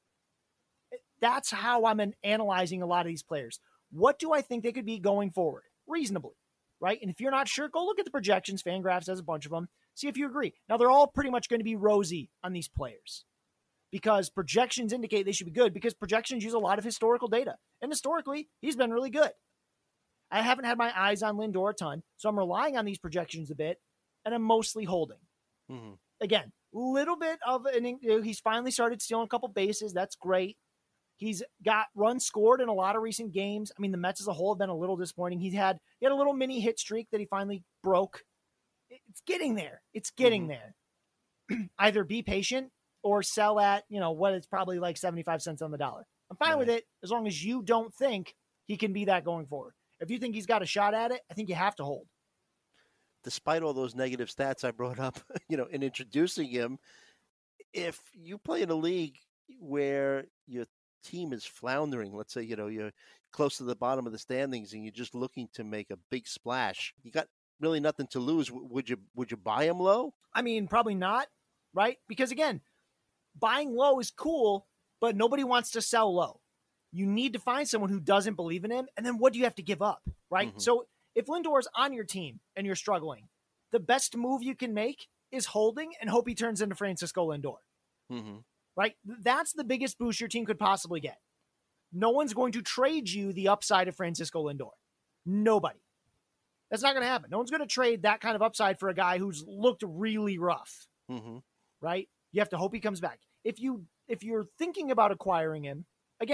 That's how I'm analyzing a lot of these players. What do I think they could be going forward? Reasonably, right? And if you're not sure, go look at the projections. Fangraphs has a bunch of them. See if you agree. Now, they're all pretty much going to be rosy on these players because projections indicate they should be good because projections use a lot of historical data. And historically, he's been really good. I haven't had my eyes on Lindor a ton, so I'm relying on these projections a bit, and I'm mostly holding. Mm-hmm. Again, little bit of an, he's finally started stealing a couple bases. That's great. He's got runs scored in a lot of recent games. I mean, the Mets as a whole have been a little disappointing. He's had, he had a little mini hit streak that he finally broke. It's getting there. It's getting mm-hmm. there. Either be patient or sell at, you know, what it's probably like seventy-five cents on the dollar. I'm fine right. with it as long as you don't think he can be that going forward. If you think he's got a shot at it, I think you have to hold. Despite all those negative stats I brought up, you know, in introducing him, if you play in a league where your team is floundering, let's say, you know, you're close to the bottom of the standings and you're just looking to make a big splash, you got really nothing to lose. Would you, would you buy him low? I mean, probably not, right? Because again, buying low is cool, but nobody wants to sell low. You need to find someone who doesn't believe in him. And then what do you have to give up, right? Mm-hmm. So if Lindor's on your team and you're struggling, the best move you can make is holding and hope he turns into Francisco Lindor. Mm-hmm. Right? That's the biggest boost your team could possibly get. No one's going to trade you the upside of Francisco Lindor. Nobody. That's not going to happen. No one's going to trade that kind of upside for a guy who's looked really rough. Mm-hmm. Right? You have to hope he comes back. If you if you're thinking about acquiring him, again,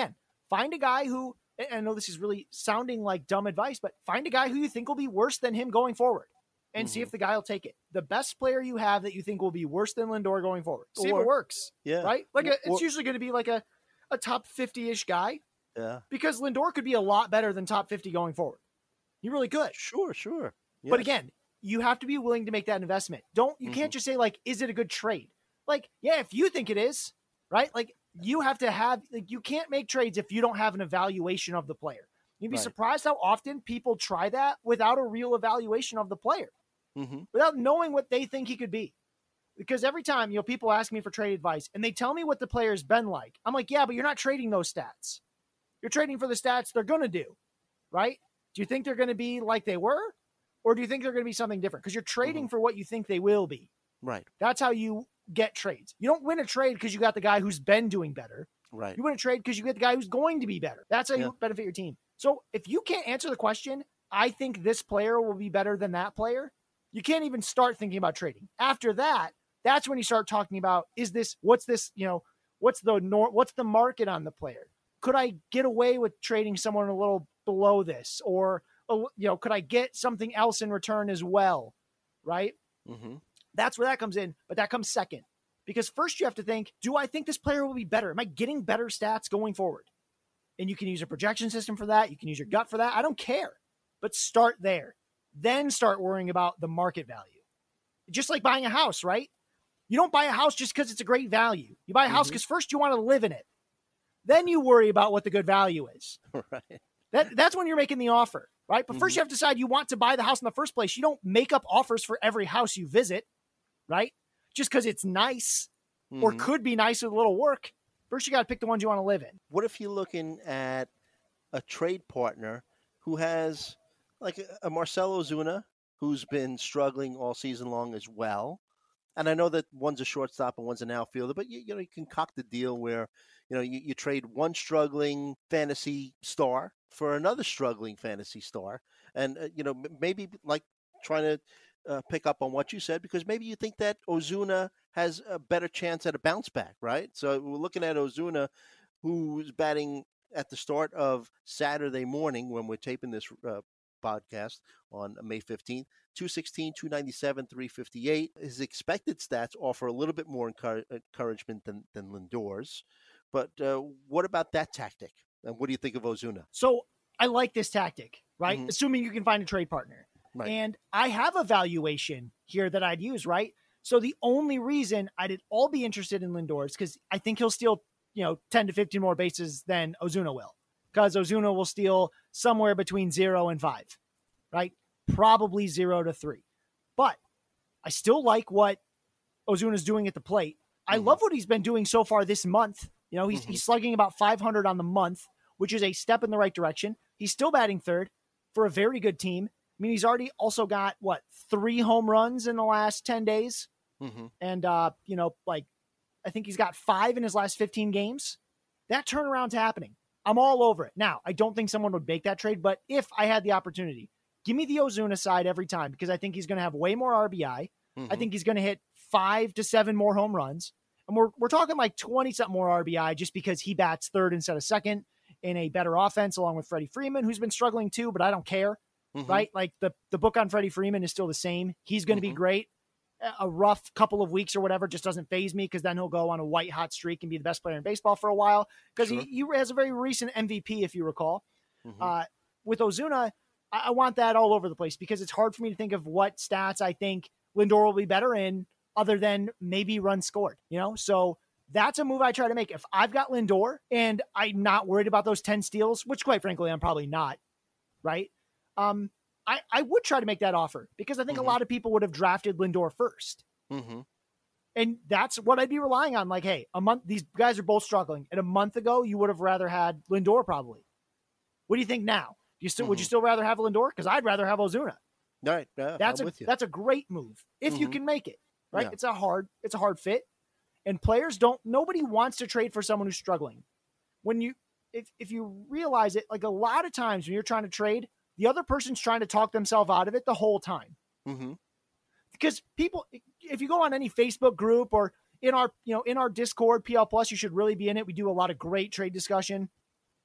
find a guy who, and I know this is really sounding like dumb advice, but find a guy who you think will be worse than him going forward and mm-hmm. see if the guy will take it. The best player you have that you think will be worse than Lindor going forward. See or, if it works. Yeah. Right? Like or, a, it's usually going to be like a, a top fifty-ish guy. Yeah. Because Lindor could be a lot better than top fifty going forward. You really could. Sure, sure. Yes. But again, you have to be willing to make that investment. Don't, you mm-hmm. can't just say like, is it a good trade? Like, yeah, if you think it is, right? Like you have to have, like, you can't make trades if you don't have an evaluation of the player. You'd be right. surprised how often people try that without a real evaluation of the player, mm-hmm. without knowing what they think he could be. Because every time, you know, people ask me for trade advice and they tell me what the player's been like. I'm like, yeah, but you're not trading those stats. You're trading for the stats they're going to do, right? Do you think they're going to be like they were? Or do you think they're going to be something different? Because you're trading mm-hmm. for what you think they will be. Right. That's how you get trades. You don't win a trade because you got the guy who's been doing better. Right. You win a trade because you get the guy who's going to be better. That's how yeah. you benefit your team. So if you can't answer the question, I think this player will be better than that player, you can't even start thinking about trading. After that, that's when you start talking about, is this, what's this, you know, what's the nor- what's the market on the player? Could I get away with trading someone a little below this? Or, you know, could I get something else in return as well? Right? Mm-hmm. That's where that comes in, but that comes second. Because first you have to think, do I think this player will be better? Am I getting better stats going forward? And you can use a projection system for that. You can use your gut for that. I don't care. But start there. Then start worrying about the market value. Just like buying a house, right? You don't buy a house just because it's a great value. You buy a house because mm-hmm. first you want to live in it. Then you worry about what the good value is. Right. That, that's when you're making the offer, right? But mm-hmm. first you have to decide you want to buy the house in the first place. You don't make up offers for every house you visit, right? Just because it's nice mm-hmm. or could be nice with a little work. First, you got to pick the ones you want to live in. What if you're looking at a trade partner who has like a Marcell Ozuna, who's been struggling all season long as well? And I know that one's a shortstop and one's an outfielder, but you, you know, you concoct a deal where, you know, you, you trade one struggling fantasy star for another struggling fantasy star. And, uh, you know, maybe like trying to uh, pick up on what you said, because maybe you think that Ozuna has a better chance at a bounce back, right? So we're looking at Ozuna, who's batting at the start of Saturday morning when we're taping this uh, podcast on May fifteenth, two sixteen, two ninety-seven, three fifty-eight. His expected stats offer a little bit more encourage- encouragement than, than Lindor's. But uh, what about that tactic? And what do you think of Ozuna? So I like this tactic, right? Mm-hmm. Assuming you can find a trade partner. Right. And I have a valuation here that I'd use, right? So the only reason I'd at all be interested in Lindor is because I think he'll steal, you know, ten to fifteen more bases than Ozuna will. Because Ozuna will steal somewhere between zero and five, right? Probably zero to three. But I still like what Ozuna's doing at the plate. I mm-hmm. love what he's been doing so far this month. You know, he's, mm-hmm. he's slugging about five hundred on the month, which is a step in the right direction. He's still batting third for a very good team. I mean, he's already also got, what, three home runs in the last ten days? Mm-hmm. And, uh, you know, like, I think he's got five in his last fifteen games. That turnaround's happening. I'm all over it. Now, I don't think someone would make that trade, but if I had the opportunity, give me the Ozuna side every time, because I think he's going to have way more R B I. Mm-hmm. I think he's going to hit five to seven more home runs. And we're we're talking like twenty-something more R B I just because he bats third instead of second in a better offense, along with Freddie Freeman, who's been struggling too, but I don't care, mm-hmm. right? Like the, the book on Freddie Freeman is still the same. He's going to mm-hmm. be great. A rough couple of weeks or whatever just doesn't faze me, because then he'll go on a white hot streak and be the best player in baseball for a while, because sure. he, he has a very recent M V P, if you recall. Mm-hmm. Uh, with Ozuna, I, I want that all over the place, because it's hard for me to think of what stats I think Lindor will be better in other than maybe runs scored, you know? So that's a move I try to make. If I've got Lindor and I'm not worried about those ten steals, which quite frankly, I'm probably not, right? Um, I, I would try to make that offer, because I think mm-hmm. a lot of people would have drafted Lindor first. Mm-hmm. And that's what I'd be relying on. Like, hey, a month, these guys are both struggling. And a month ago, you would have rather had Lindor probably. What do you think now? Do you still, mm-hmm. would you still rather have Lindor? Because I'd rather have Ozuna. All right. Yeah, that's I'm a, with you. That's a great move if mm-hmm. you can make it, right? Yeah. It's a hard, it's a hard fit. And players don't, nobody wants to trade for someone who's struggling. When you, if, if you realize it, like a lot of times when you're trying to trade, the other person's trying to talk themselves out of it the whole time. Mm-hmm. Because people, if you go on any Facebook group or in our, you know, in our Discord, P L Plus, you should really be in it. We do a lot of great trade discussion.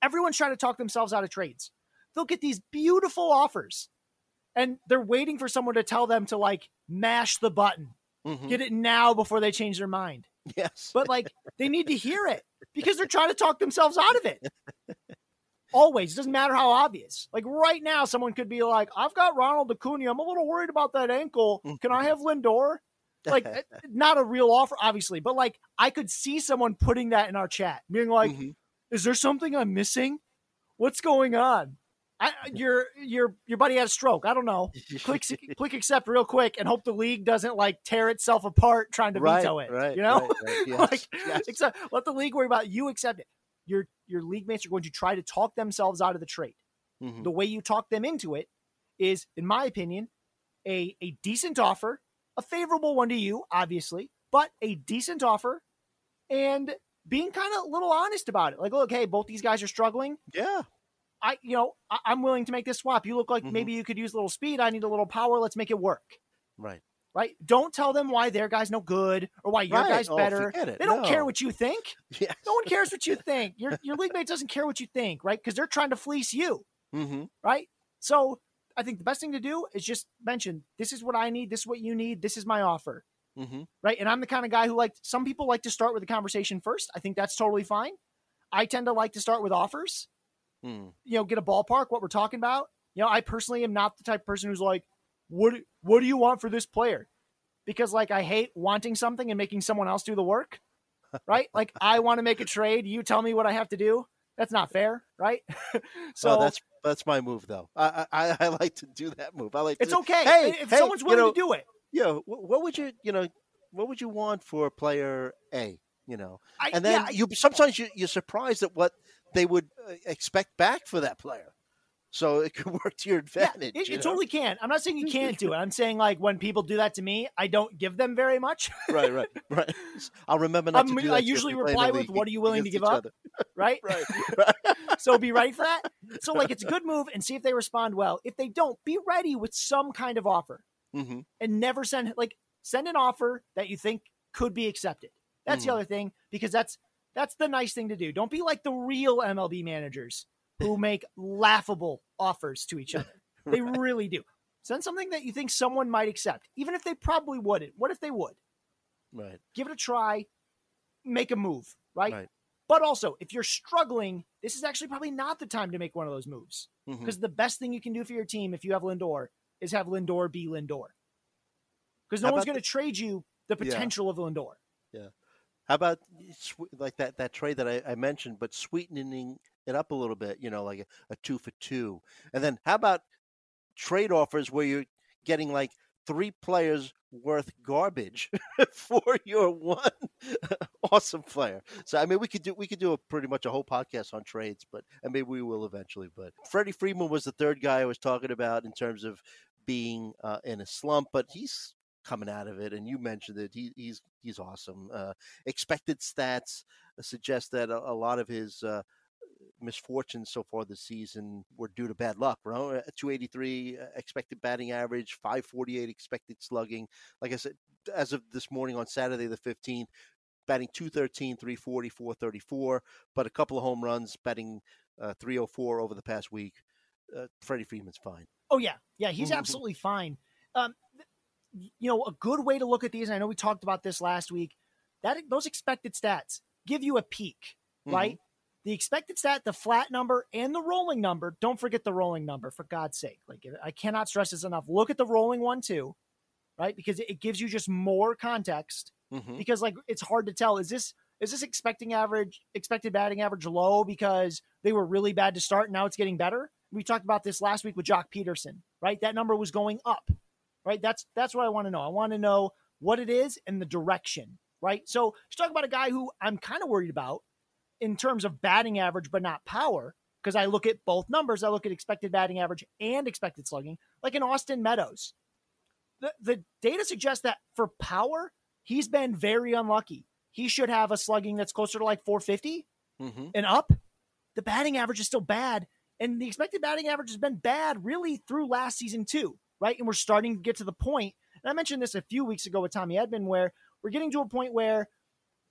Everyone's trying to talk themselves out of trades. They'll get these beautiful offers and they're waiting for someone to tell them to like mash the button, mm-hmm. get it now before they change their mind. Yes. But like they need to hear it because they're trying to talk themselves out of it. Always. It doesn't matter how obvious. Like right now, someone could be like, I've got Ronald Acuna. I'm a little worried about that ankle. Can I have Lindor? Like, not a real offer, obviously, but like I could see someone putting that in our chat, being like, mm-hmm. is there something I'm missing? What's going on? I, your your your buddy had a stroke. I don't know. Click click accept real quick and hope the league doesn't like tear itself apart trying to right, veto it. Right, you know, right, right. Yes, like yes. Accept, let the league worry about it. You accept it. Your your league mates are going to try to talk themselves out of the trade. Mm-hmm. The way you talk them into it is, in my opinion, a a decent offer, a favorable one to you, obviously, but a decent offer, and being kind of a little honest about it. Like, look, hey, both these guys are struggling. Yeah. I, you know, I, I'm willing to make this swap. You look like mm-hmm. maybe you could use a little speed. I need a little power. Let's make it work. Right. Right. Don't tell them why their guy's no good or why your right. guy's oh, better. They don't no. care what you think. Yes. No one cares what you think. Your your league mate doesn't care what you think, right? Because they're trying to fleece you. Mm-hmm. Right. So I think the best thing to do is just mention, this is what I need. This is what you need. This is my offer. Mm-hmm. Right. And I'm the kind of guy who like, some people like to start with the conversation first. I think that's totally fine. I tend to like to start with offers. Mm. You know, get a ballpark, what we're talking about. You know, I personally am not the type of person who's like, what, what do you want for this player? Because like, I hate wanting something and making someone else do the work, right? Like I want to make a trade. You tell me what I have to do. That's not fair. Right. so oh, that's, that's my move though. I, I, I like to do that move. I like it's to, okay. Hey, if hey, someone's willing you know, to do it. Yeah. You know, what would you, you know, what would you want for player A, you know, I, and then yeah, you, sometimes you, you're surprised at what they would expect back for that player. So it could work to your advantage. Yeah, it, you it know? totally can. I'm not saying you can't do it. I'm saying like when people do that to me, I don't give them very much. right, right, right. I'll remember not I'm, to do that. I usually reply with, what are you willing to give up? Right? right, right. So be ready for that. So like, it's a good move and see if they respond well. If they don't, be ready with some kind of offer mm-hmm. and never send, like send an offer that you think could be accepted. That's mm-hmm. the other thing, because that's, that's the nice thing to do. Don't be like the real M L B managers who make laughable offers to each other. Right. They really do. Send something that you think someone might accept, even if they probably wouldn't. What if they would? Right. Give it a try. Make a move, right? right. But also, if you're struggling, this is actually probably not the time to make one of those moves. Because mm-hmm. the best thing you can do for your team if you have Lindor is have Lindor be Lindor. Because no How one's going to the... trade you the potential yeah. of Lindor. Yeah. How about like that, that trade that I, I mentioned, but sweetening it up a little bit, you know, like a, a two for two. And then how about trade offers where you're getting like three players worth garbage for your one awesome player? So, I mean, we could do, we could do a pretty much a whole podcast on trades, but, and maybe we will eventually, but Freddie Freeman was the third guy I was talking about in terms of being uh, in a slump, but he's coming out of it. And you mentioned it. He, he's, he's awesome. Uh, expected stats suggest that a, a lot of his, uh, misfortunes so far this season were due to bad luck, right? two eighty-three expected batting average, five forty-eight expected slugging. Like I said, as of this morning on Saturday the fifteenth, batting two thirteen, three forty, four thirty-four, but a couple of home runs, batting uh, three oh four over the past week. Uh, Freddie Freeman's fine. Oh, yeah. Yeah, he's absolutely fine. Um, you know, a good way to look at these, and I know we talked about this last week, that those expected stats give you a peak, right? Mm-hmm. The expected stat, the flat number, and the rolling number. Don't forget the rolling number, for God's sake. Like, I cannot stress this enough. Look at the rolling one too, right? Because it gives you just more context. Mm-hmm. Because like it's hard to tell. Is this is this expecting average, expected batting average low because they were really bad to start and now it's getting better? We talked about this last week with Jock Peterson, right? That number was going up, right? That's that's what I want to know. I want to know what it is and the direction, right? So let's talk about a guy who I'm kind of worried about in terms of batting average, but not power, because I look at both numbers. I look at expected batting average and expected slugging, like in Austin Meadows. The, the data suggests that for power, he's been very unlucky. He should have a slugging that's closer to like four fifty mm-hmm. and up. The batting average is still bad, and the expected batting average has been bad really through last season too, right? And we're starting to get to the point, and I mentioned this a few weeks ago with Tommy Edman, where we're getting to a point where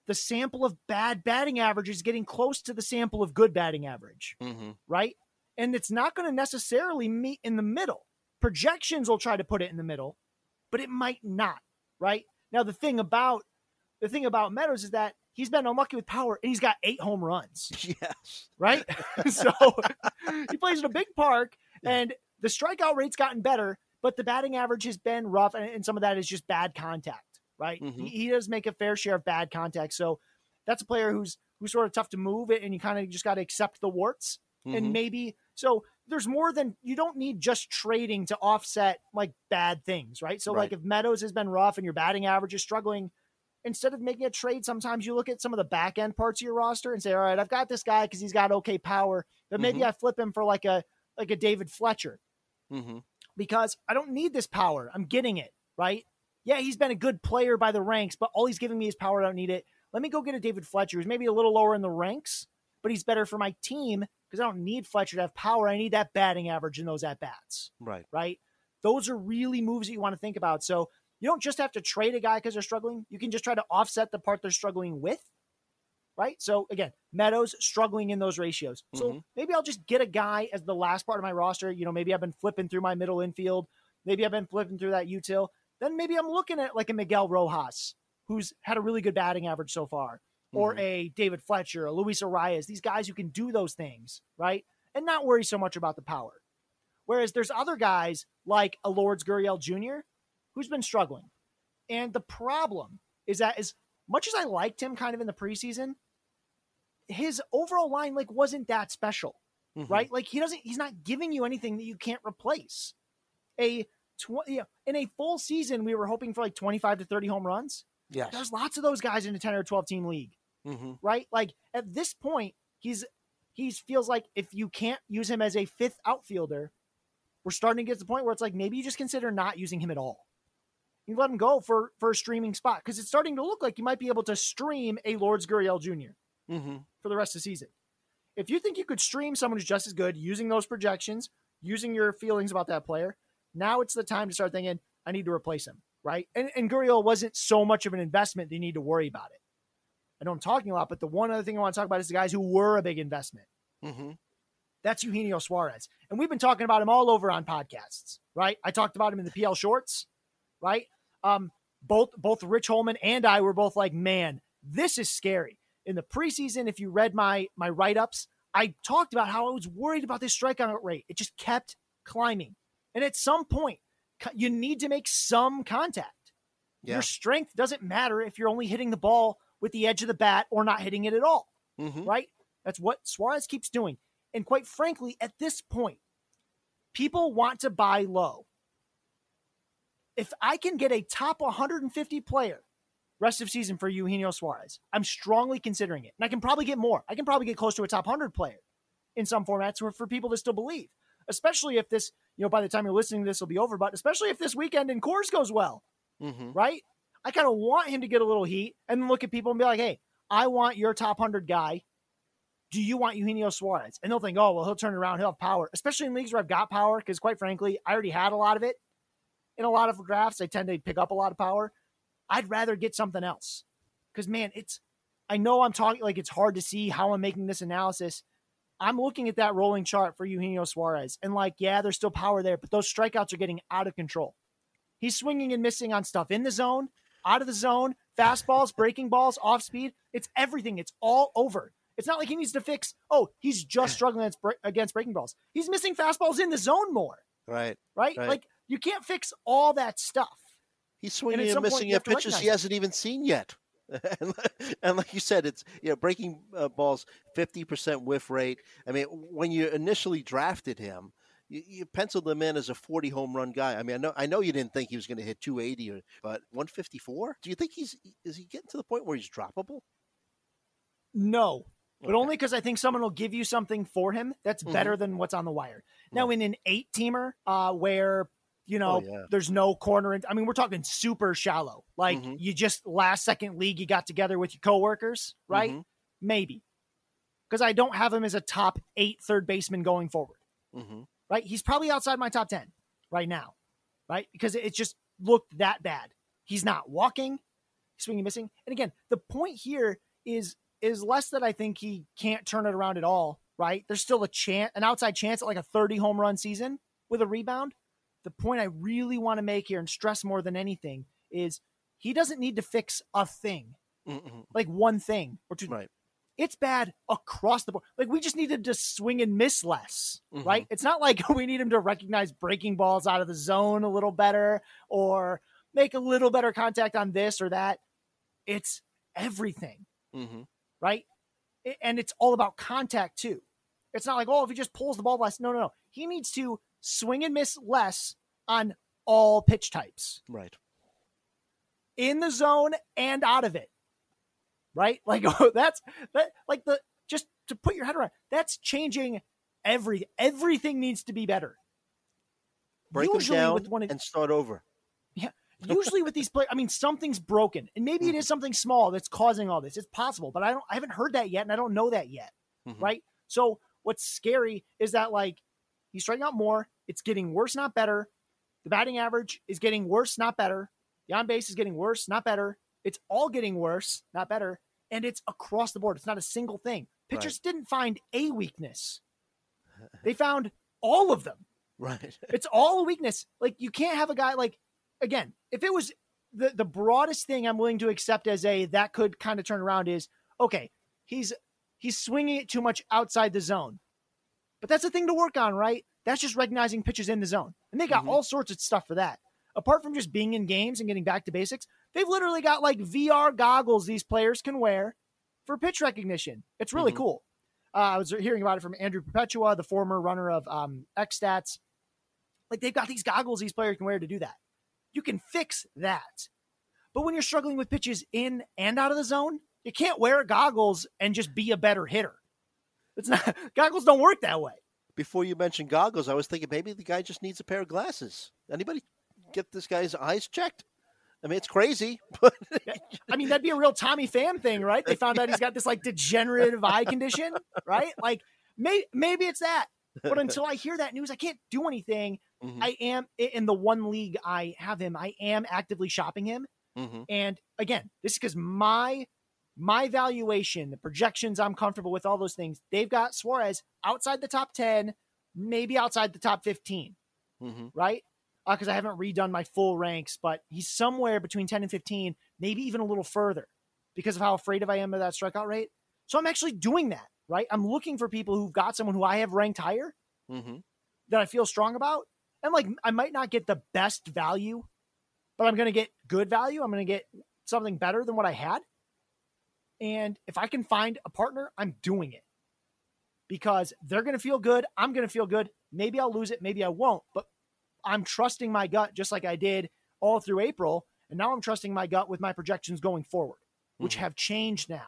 the sample of bad batting average is getting close to the sample of good batting average, mm-hmm. right? And it's not going to necessarily meet in the middle. Projections will try to put it in the middle, but it might not, right? Now, the thing about the thing about Meadows is that he's been unlucky with power, and he's got eight home runs. Yes. Right? So he plays in a big park, and the strikeout rate's gotten better, but the batting average has been rough, and, and some of that is just bad contact, right? Mm-hmm. He, he does make a fair share of bad contact. So that's a player who's who's sort of tough to move, and you kind of just got to accept the warts. Mm-hmm. And maybe so there's more than you don't need just trading to offset like bad things, right? So right. like if Meadows has been rough and your batting average is struggling, instead of making a trade, sometimes you look at some of the back end parts of your roster and say, all right, I've got this guy because he's got okay power, but maybe mm-hmm. I flip him for like a like a David Fletcher mm-hmm. because I don't need this power. I'm getting it, right? Yeah, he's been a good player by the ranks, but all he's giving me is power. I don't need it. Let me go get a David Fletcher who's maybe a little lower in the ranks, but he's better for my team because I don't need Fletcher to have power. I need that batting average in those at-bats. Right. Right? Those are really moves that you want to think about. So you don't just have to trade a guy because they're struggling. You can just try to offset the part they're struggling with. Right? So again, Meadows struggling in those ratios. So mm-hmm. maybe I'll just get a guy as the last part of my roster. You know, maybe I've been flipping through my middle infield. Maybe I've been flipping through that util. Then maybe I'm looking at like a Miguel Rojas, who's had a really good batting average so far. Or a David Fletcher, a Luis Arias, these guys who can do those things, right? And not worry so much about the power. Whereas there's other guys like a Lourdes Gurriel Junior who's been struggling. And the problem is that as much as I liked him kind of in the preseason, his overall line like wasn't that special, mm-hmm. right? Like he doesn't, he's not giving you anything that you can't replace. A tw- you know, in a full season, we were hoping for like twenty-five to thirty home runs. Yes. There's lots of those guys in a ten or twelve team league. Mm-hmm. Right? Like at this point, he's he feels like if you can't use him as a fifth outfielder, we're starting to get to the point where it's like maybe you just consider not using him at all. You let him go for for a streaming spot because it's starting to look like you might be able to stream a Lourdes Gurriel Junior Mm-hmm. for the rest of the season. If you think you could stream someone who's just as good using those projections, using your feelings about that player, now it's the time to start thinking, I need to replace him. Right? And, and Gurriel wasn't so much of an investment that you need to worry about it. I know I'm talking a lot, but the one other thing I want to talk about is the guys who were a big investment. Mm-hmm. That's Eugenio Suarez. And we've been talking about him all over on podcasts, right? I talked about him in the P L Shorts, right? Um, both, both Rich Holman and I were both like, man, this is scary. In the preseason, if you read my, my write-ups, I talked about how I was worried about this strikeout rate. It just kept climbing. And at some point, you need to make some contact. Yeah. Your strength doesn't matter if you're only hitting the ball with the edge of the bat or not hitting it at all, mm-hmm. right? That's what Suarez keeps doing. And quite frankly, at this point, people want to buy low. If I can get a top one hundred fifty player rest of season for Eugenio Suarez, I'm strongly considering it. And I can probably get more. I can probably get close to a top one hundred player in some formats for, for people to still believe, especially if this, you know, by the time you're listening to this will be over, but especially if this weekend in Coors goes well, mm-hmm. right? I kind of want him to get a little heat and then look at people and be like, hey, I want your top one hundred guy. Do you want Eugenio Suarez? And they'll think, oh, well, he'll turn it around. He'll have power, especially in leagues where I've got power. Because quite frankly, I already had a lot of it. In a lot of drafts, I tend to pick up a lot of power. I'd rather get something else. Because, man, it's, I know I'm talking like it's hard to see how I'm making this analysis. I'm looking at that rolling chart for Eugenio Suarez. And like, yeah, there's still power there, but those strikeouts are getting out of control. He's swinging and missing on stuff in the zone, out of the zone, fastballs, breaking balls, off speed. It's everything. It's all over. It's not like he needs to fix, oh, he's just struggling against breaking balls. He's missing fastballs in the zone more. Right. Right? right. Like, you can't fix all that stuff. He's swinging and, and missing at pitches he hasn't even seen yet. and, and like you said, it's, you know, breaking uh, balls, fifty percent whiff rate. I mean, when you initially drafted him, you, you penciled him in as a forty home run guy. I mean, I know I know you didn't think he was going to hit two eighty, or, but one fifty-four? Do you think he's, is he getting to the point where he's droppable? No, but okay. only because I think someone will give you something for him that's better mm-hmm. than what's on the wire. Now, right. in an eight-teamer uh, where, you know, oh, yeah. there's no corner. In, I mean, we're talking super shallow. Like, mm-hmm. you just last-second league you got together with your coworkers, right? Mm-hmm. Maybe. Because I don't have him as a top eight third baseman going forward, mm-hmm. right? He's probably outside my top ten right now, right? Because it just looked that bad. He's not walking. swinging and missing. And again, the point here is is less that I think he can't turn it around at all, right? There's still a chance, an outside chance at like a thirty home run season with a rebound. The point I really want to make here and stress more than anything is he doesn't need to fix a thing, Mm-mm. like one thing or two. Right. It's bad across the board. Like we just needed to swing and miss less, mm-hmm. right? It's not like we need him to recognize breaking balls out of the zone a little better or make a little better contact on this or that. It's everything, mm-hmm. right? And it's all about contact too. It's not like, oh, if he just pulls the ball less. No, no, no. He needs to swing and miss less on all pitch types. Right. In the zone and out of it. Right? Like, oh, that's that, like the, just to put your head around, that's changing every, everything needs to be better. Break usually them down with one of, and start over. Yeah. Usually with these players, I mean, something's broken and maybe mm-hmm. it is something small that's causing all this. It's possible, but I don't, I haven't heard that yet. And I don't know that yet. Mm-hmm. Right. So what's scary is that like he's striking out more. It's getting worse, not better. The batting average is getting worse, not better. The on base is getting worse, not better. It's all getting worse, not better. And it's across the board. It's not a single thing. Pitchers right. didn't find a weakness. They found all of them. Right. It's all a weakness. Like you can't have a guy like, again, if it was the, the broadest thing I'm willing to accept as a, that could kind of turn around is, okay, he's, he's swinging it too much outside the zone, but that's a thing to work on, right? That's just recognizing pitches in the zone. And they got mm-hmm. all sorts of stuff for that. Apart from just being in games and getting back to basics, they've literally got like V R goggles these players can wear for pitch recognition. It's really mm-hmm. cool. Uh, I was hearing about it from Andrew Perpetua, the former runner of um, X-Stats. Like they've got these goggles these players can wear to do that. You can fix that. But when you're struggling with pitches in and out of the zone, you can't wear goggles and just be a better hitter. It's not, goggles don't work that way. Before you mentioned goggles, I was thinking maybe the guy just needs a pair of glasses. Anybody get this guy's eyes checked? I mean, it's crazy, but I mean, that'd be a real Tommy Pham thing, right? They found out he's got this like degenerative eye condition, right? Like may, maybe it's that, but until I hear that news, I can't do anything. Mm-hmm. I am in the one league I have him. I am actively shopping him. Mm-hmm. And again, this is because my, my valuation, the projections I'm comfortable with, all those things, they've got Suarez outside the top ten, maybe outside the top fifteen, mm-hmm. right? Because uh, I haven't redone my full ranks, but he's somewhere between ten and fifteen, maybe even a little further because of how afraid of I am of that strikeout rate. So I'm actually doing that, right? I'm looking for people who've got someone who I have ranked higher mm-hmm. that I feel strong about. And like, I might not get the best value, but I'm going to get good value. I'm going to get something better than what I had. And if I can find a partner, I'm doing it because they're going to feel good. I'm going to feel good. Maybe I'll lose it. Maybe I won't, but I'm trusting my gut just like I did all through April. And now I'm trusting my gut with my projections going forward, which mm-hmm. have changed now.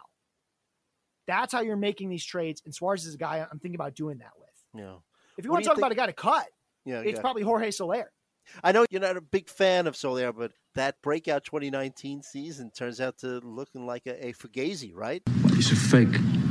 That's how you're making these trades. And Suarez is a guy I'm thinking about doing that with. Yeah. If you what want to talk think? about a guy to cut, yeah, it's yeah. probably Jorge Soler. I know you're not a big fan of Soler, but that breakout twenty nineteen season turns out to looking like a, a Fugazi, right? He's a fake.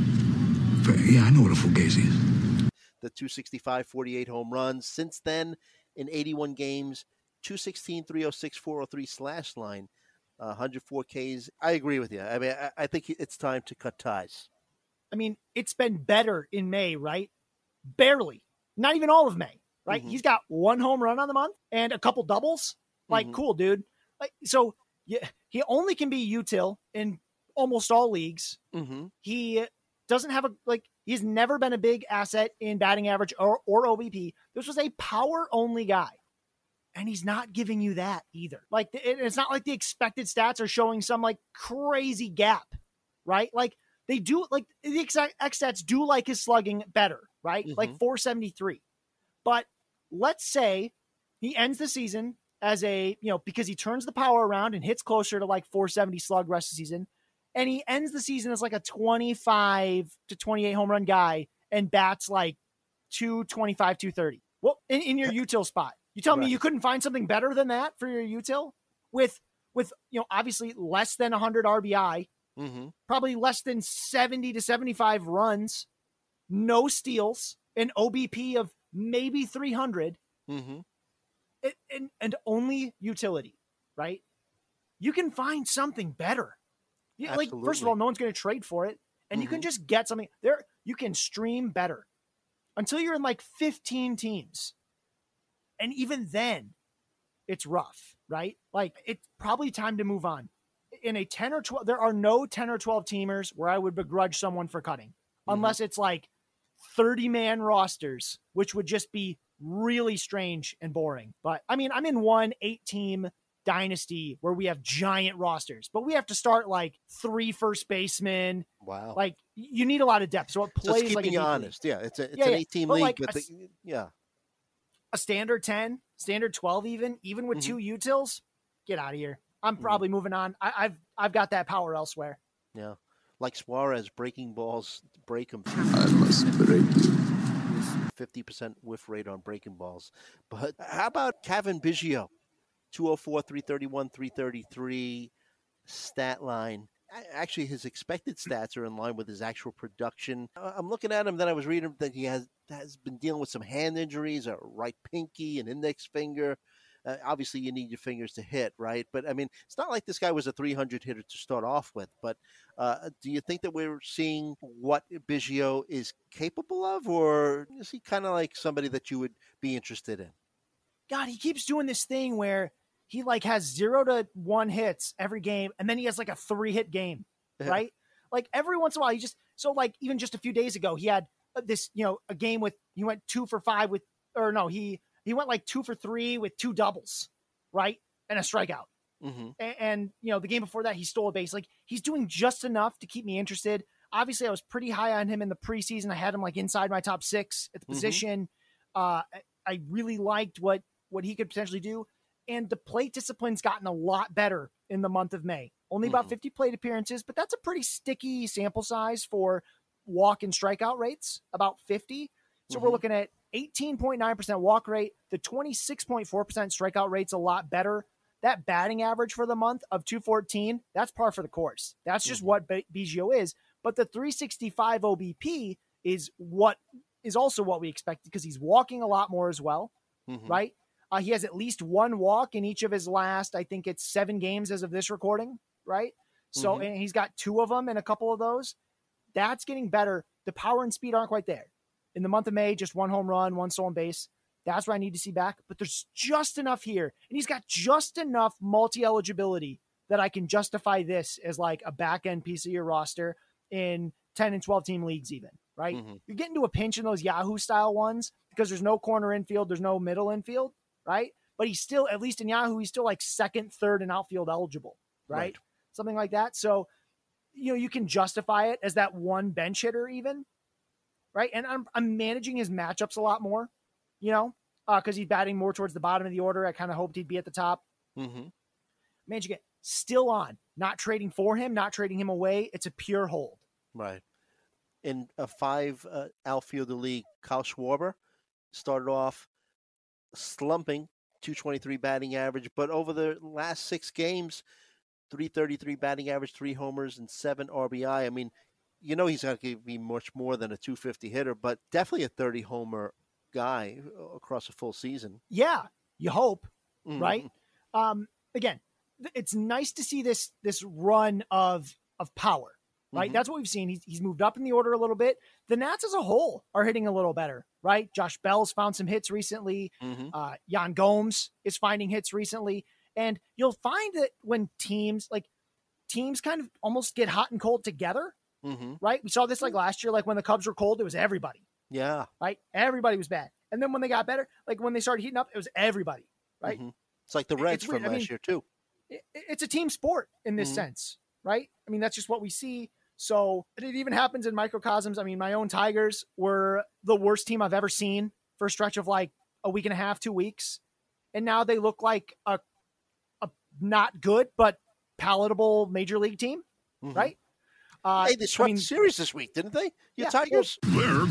Yeah, I know what a Fugazi is. The two sixty-five, forty-eight home runs. Since then, in eighty-one games, two sixteen, three oh six, four oh three slash line, uh, one hundred four Ks. I agree with you. I mean, I, I think it's time to cut ties. I mean, it's been better in May, right? Barely. Not even all of May, right? Mm-hmm. He's got one home run on the month and a couple doubles. Like, mm-hmm. cool, dude. Like, so yeah, he only can be util in almost all leagues. Mm-hmm. He doesn't have a, like, he's never been a big asset in batting average or, or O B P. This was a power only guy. And he's not giving you that either. Like, it, it's not like the expected stats are showing some like crazy gap, right? Like they do, like the X stats do like his slugging better, right? Mm-hmm. Like four seventy-three. But let's say he ends the season as a, you know, because he turns the power around and hits closer to like four seventy slug rest of the season. And he ends the season as like a twenty-five to twenty-eight home run guy and bats like two twenty-five, two thirty. Well, in, in your util spot, you tell right. me you couldn't find something better than that for your util with, with, you know, obviously less than one hundred R B I, mm-hmm. probably less than seventy to seventy-five runs, no steals, an O B P of maybe three hundred, mm-hmm. it, and, and only utility, right? you can find something better. You, like, first of all, no one's going to trade for it. And mm-hmm. you can just get something there. You can stream better until you're in like fifteen teams. And even then it's rough, right? Like, it's probably time to move on. In a ten or twelve, there are no ten or twelve teamers where I would begrudge someone for cutting, mm-hmm. unless it's like thirty man rosters, which would just be really strange and boring. But I mean, I'm in one eight team dynasty where we have giant rosters, but we have to start like three first basemen. Wow. Like, you need a lot of depth. So it plays Just like keeping a honest. league. Yeah. It's a, it's yeah, an yeah. eight team but league. Like but a, the, yeah. A standard ten, standard twelve, even, even with mm-hmm. two utils, get out of here. I'm probably mm-hmm. moving on. I, I've, I've got that power elsewhere. Yeah. Like Suarez breaking balls, break them. I must break you. fifty percent whiff rate on breaking balls. But how about Cavan Biggio? two oh four, three thirty-one, three thirty-three stat line. Actually, his expected stats are in line with his actual production. I'm looking at him, then I was reading that he has has been dealing with some hand injuries, a right pinky, an index finger. Uh, obviously, you need your fingers to hit, right? But, I mean, it's not like this guy was a three hundred hitter to start off with. But uh, do you think that we're seeing what Biggio is capable of, or is he kind of like somebody that you would be interested in? God, he keeps doing this thing where he like has zero to one hits every game, and then he has like a three hit game, right? Like every once in a while, he just, so like even just a few days ago, he had this, you know, a game with, he went two for five with, or no, he, he went like two for three with two doubles, right? And a strikeout. Mm-hmm. And, and, you know, the game before that, he stole a base. Like, he's doing just enough to keep me interested. Obviously, I was pretty high on him in the preseason. I had him like inside my top six at the mm-hmm. position. Uh, I, I really liked what, what he could potentially do. And the plate discipline's gotten a lot better in the month of May. Only about mm-hmm. fifty plate appearances, but that's a pretty sticky sample size for walk and strikeout rates, about fifty. So mm-hmm. we're looking at eighteen point nine percent walk rate. The twenty-six point four percent strikeout rate's a lot better. That batting average for the month of two fourteen, that's par for the course. That's just mm-hmm. what B- Biggio is. But the three sixty-five O B P is what is also what we expected, because he's walking a lot more as well, mm-hmm. right? Uh, he has at least one walk in each of his last, I think it's seven games as of this recording, right? So, mm-hmm. and he's got two of them in a couple of those. That's getting better. The power and speed aren't quite there. In the month of May, just one home run, one stolen base. That's what I need to see back. But there's just enough here. And he's got just enough multi-eligibility that I can justify this as like a back-end piece of your roster in ten and twelve team leagues even, right? Mm-hmm. You're getting to a pinch in those Yahoo-style ones because there's no corner infield, there's no middle infield. Right. But he's still, at least in Yahoo, he's still like second, third, and outfield eligible. Right? right. Something like that. So, you know, you can justify it as that one bench hitter even. Right. And I'm, I'm managing his matchups a lot more, you know, uh, cause he's batting more towards the bottom of the order. I kind of hoped he'd be at the top. Mm-hmm. Managing it still on, not trading for him, not trading him away. It's a pure hold. Right. In a five uh, outfielder league, Kyle Schwarber started off slumping, two twenty-three batting average, but over the last six games, three thirty-three batting average, three homers, and seven R B I. I mean, you know he's going to be much more than a two fifty hitter, but definitely a thirty homer guy across a full season. Yeah, you hope, mm-hmm. right? Um, again, it's nice to see this this run of of power. Right. Mm-hmm. That's what we've seen. He's, he's moved up in the order a little bit. The Nats as a whole are hitting a little better, right? Josh Bell's found some hits recently. Mm-hmm. Uh, Yan Gomes is finding hits recently. And you'll find that when teams like teams kind of almost get hot and cold together, mm-hmm. right? We saw this like last year, like when the Cubs were cold, it was everybody. Yeah. Right. Everybody was bad. And then when they got better, like when they started heating up, it was everybody. Right. Mm-hmm. It's like the Reds it's from weird. last I mean, year too. It, it's a team sport in this mm-hmm. sense, right? I mean, that's just what we see. So it even happens in microcosms. I mean, my own Tigers were the worst team I've ever seen for a stretch of like a week and a half, two weeks. And now they look like a, a not good, but palatable major league team. Mm-hmm. Right. Uh, hey, they swept I mean, the series this week, didn't they? Your yeah, Tigers. Well,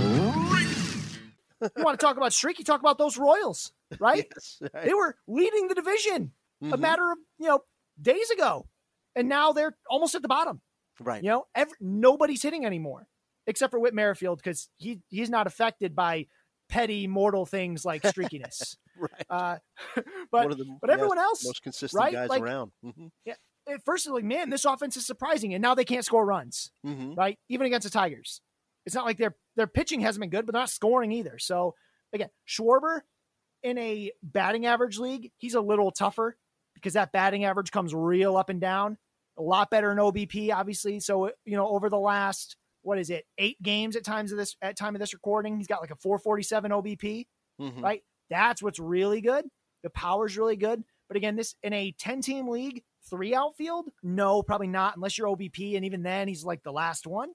you want to talk about streak? You talk about those Royals, right? Yes, right. They were leading the division mm-hmm. a matter of, you know, days ago. And now they're almost at the bottom. Right. You know, every, nobody's hitting anymore except for Whit Merrifield because he he's not affected by petty mortal things like streakiness. Right. Uh, but One of the but everyone yes, else, most consistent right? guys Like, around. Mm-hmm. yeah. At first, like, man, this offense is surprising, and now they can't score runs, Mm-hmm. right? Even against the Tigers, it's not like their their pitching hasn't been good, but they're not scoring either. So again, Schwarber in a batting average league, he's a little tougher because that batting average comes real up and down. A lot better in O B P, obviously. So you know, over the last what is it, eight games at times of this at time of this recording, he's got like a four forty-seven O B P, Mm-hmm. right? That's what's really good. The power's really good. But again, this in a ten-team league, three outfield? No, probably not, unless you're O B P, and even then, he's like the last one.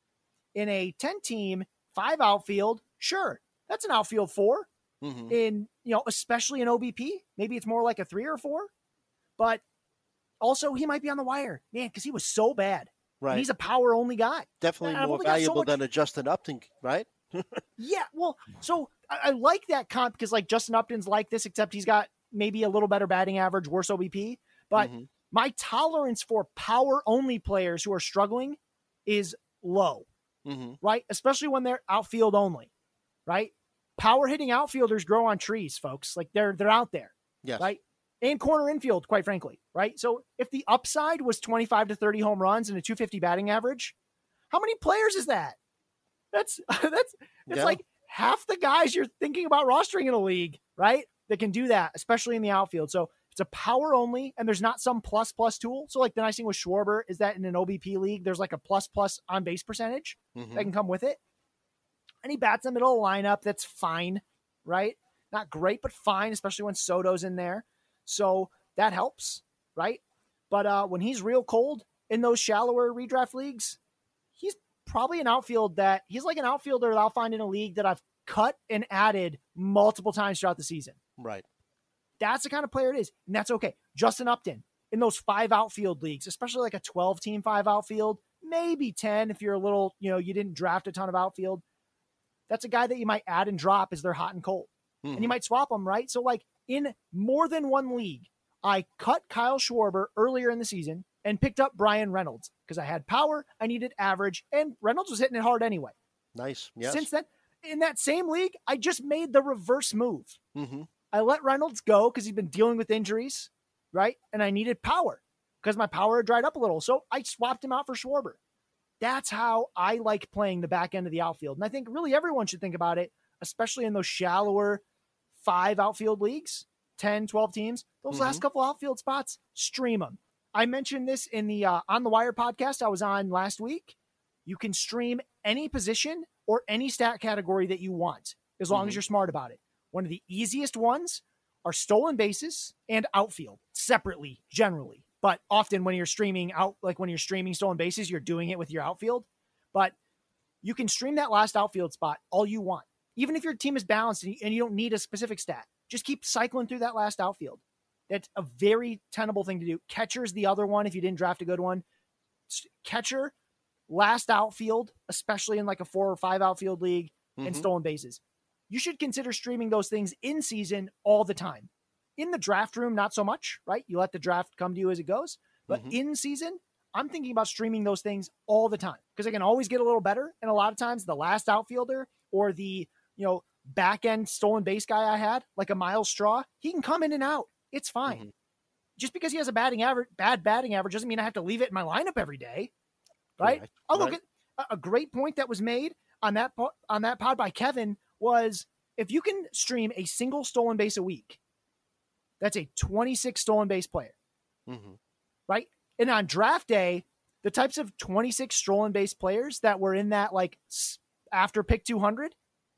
In a ten-team, five outfield, sure, that's an outfield four. Mm-hmm. In, you know, especially in O B P, maybe it's more like a three or four. But also, he might be on the wire, man, because he was so bad. Right. And he's a power-only guy. Definitely And I've more only got so valuable much- than a Justin Upton, right? Yeah, well, so I, I like that comp because, like, Justin Upton's like this, except he's got maybe a little better batting average, worse O B P. But mm-hmm. my tolerance for power-only players who are struggling is low, Mm-hmm. right? Especially when they're outfield only, right? Power hitting outfielders grow on trees, folks. Like, they're they're out there, Yes. right? And corner infield, quite frankly, right? So if the upside was twenty-five to thirty home runs and a two fifty batting average, how many players is that? That's that's it's Yeah. like half the guys you're thinking about rostering in a league, right? That can do that, especially in the outfield. So it's a power only, and there's not some plus plus tool. So like the nice thing with Schwarber is that in an O B P league, there's like a plus plus on base percentage Mm-hmm. that can come with it. And he bats in the middle of the lineup. That's fine, right? Not great, but fine, especially when Soto's in there. So that helps, right? But uh, when he's real cold in those shallower redraft leagues, he's probably an outfield that he's like an outfielder that I'll find in a league that I've cut and added multiple times throughout the season. Right. That's the kind of player it is, and that's okay. Justin Upton in those five outfield leagues, especially like a twelve team five outfield, maybe ten if you're a little, you know, you didn't draft a ton of outfield. That's a guy that you might add and drop as they're hot and cold. Mm-hmm. And you might swap them, right? So like in more than one league, I cut Kyle Schwarber earlier in the season and picked up Brian Reynolds because I had power, I needed average, and Reynolds was hitting it hard anyway. Nice. Yes. Since then, in that same league, I just made the reverse move. Mm-hmm. I let Reynolds go because he's been dealing with injuries, right? And I needed power because my power had dried up a little. So I swapped him out for Schwarber. That's how I like playing the back end of the outfield. And I think really everyone should think about it, especially in those shallower five outfield leagues, ten, twelve teams. Those Mm-hmm. last couple outfield spots, stream them. I mentioned this in the uh, On the Wire podcast I was on last week. You can stream any position or any stat category that you want, as long Mhm. as you're smart about it. One of the easiest ones are stolen bases and outfield separately, generally. But often when you're streaming out, like when you're streaming stolen bases, you're doing it with your outfield. But you can stream that last outfield spot all you want. Even if your team is balanced and you, and you don't need a specific stat, just keep cycling through that last outfield. That's a very tenable thing to do. Catcher's the other one if you didn't draft a good one. Catcher, last outfield, especially in like a four or five outfield league, Mm-hmm. and stolen bases. You should consider streaming those things in season all the time. In the draft room, not so much, right? You let the draft come to you as it goes. But Mhm. in season, I'm thinking about streaming those things all the time because I can always get a little better. And a lot of times the last outfielder or the, you know, back end stolen base guy I had, like a Miles Straw, he can come in and out. It's fine. Mhm. Just because he has a batting average, bad batting average doesn't mean I have to leave it in my lineup every day. Right? Correct. I'll look Right. at a great point that was made on that po- on that pod by Kevin was if you can stream a single stolen base a week, that's a twenty-six stolen base player, Mm-hmm. right? And on draft day, the types of twenty-six stolen base players that were in that like s- after pick two hundred,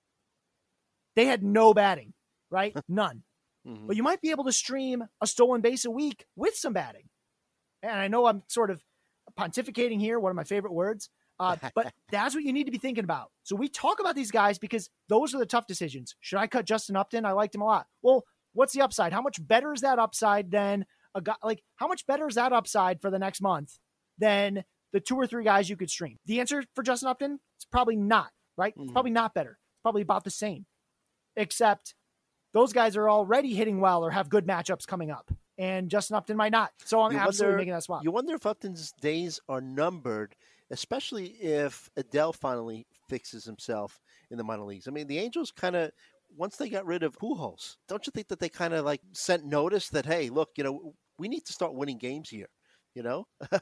they had no batting, right? None. Mm-hmm. But you might be able to stream a stolen base a week with some batting. And I know I'm sort of pontificating here, one of my favorite words, uh, but that's what you need to be thinking about. So we talk about these guys because those are the tough decisions. Should I cut Justin Upton? I liked him a lot. Well, what's the upside? How much better is that upside than a guy? Like, how much better is that upside for the next month than the two or three guys you could stream? The answer for Justin Upton, it's probably not, right? It's Mhm. probably not better. It's probably about the same, except those guys are already hitting well or have good matchups coming up. And Justin Upton might not. So I'm You absolutely wonder- making that swap. You wonder if Upton's days are numbered, especially if Adele finally fixes himself in the minor leagues. I mean, the Angels kind of once they got rid of Pujols, don't you think that they kind of like sent notice that, hey, look, you know, we need to start winning games here, you know?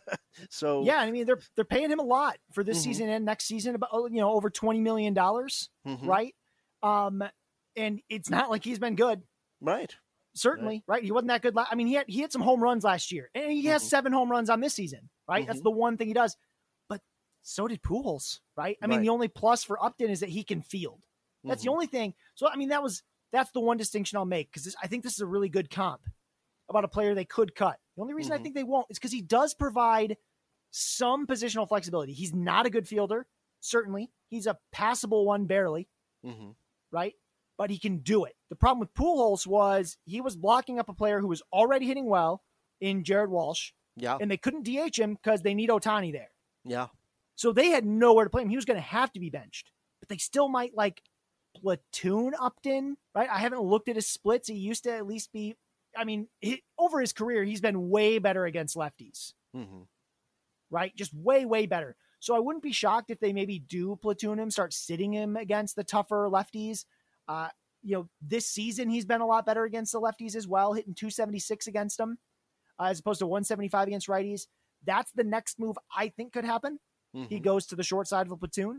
So yeah, I mean, they're they're paying him a lot for this mm-hmm. season and next season, about, you know, over twenty million dollars, mm-hmm. right? Um, and it's not like he's been good. Right. Certainly, right. right? He wasn't that good. La- I mean, he had he had some home runs last year, and he has mm-hmm. seven home runs on this season, right? Mm-hmm. That's the one thing he does. But so did Pujols, right? I mean, right. the only plus for Upton is that he can field. That's mm-hmm. the only thing. So, I mean, that was that's the one distinction I'll make, because I think this is a really good comp about a player they could cut. The only reason mm-hmm. I think they won't is because he does provide some positional flexibility. He's not a good fielder, certainly. He's a passable one, barely, mm-hmm. right? But he can do it. The problem with Pujols was he was blocking up a player who was already hitting well in Jared Walsh. Yeah. And they couldn't D H him because they need Ohtani there. Yeah. So they had nowhere to play him. He was going to have to be benched. But they still might, like, platoon Upton, right? I haven't looked at his splits. He used to at least be, I mean, he, over his career, he's been way better against lefties, mm-hmm. right? Just way, way better. So I wouldn't be shocked if they maybe do platoon him, start sitting him against the tougher lefties. Uh, you know, this season he's been a lot better against the lefties as well, hitting two seventy-six against them, uh, as opposed to one seventy-five against righties. That's the next move I think could happen. Mm-hmm. He goes to the short side of a platoon.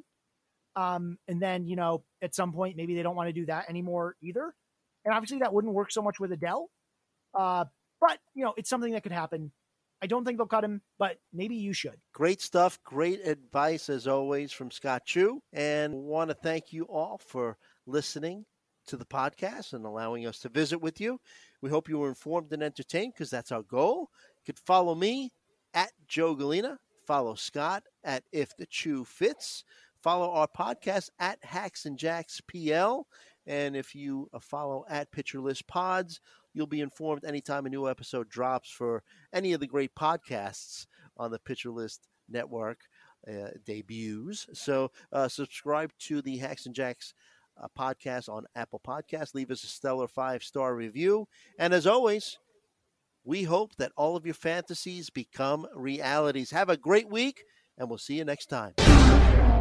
Um, and then, you know, at some point, maybe they don't want to do that anymore either. And obviously that wouldn't work so much with Adele. Uh, but, you know, it's something that could happen. I don't think they'll cut him, but maybe you should. Great stuff. Great advice, as always, from Scott Chu. And want to thank you all for listening to the podcast and allowing us to visit with you. We hope you were informed and entertained, because that's our goal. You could follow me at Joe Galena. Follow Scott at If the Chew Fits. Follow our podcast at Hacks and Jacks P L. And if you follow at Pitcher List Pods, you'll be informed anytime a new episode drops for any of the great podcasts on the Pitcher List Network uh, debuts. So uh, subscribe to the Hacks and Jacks uh, podcast on Apple Podcasts. Leave us a stellar five-star review. And as always, we hope that all of your fantasies become realities. Have a great week, and we'll see you next time.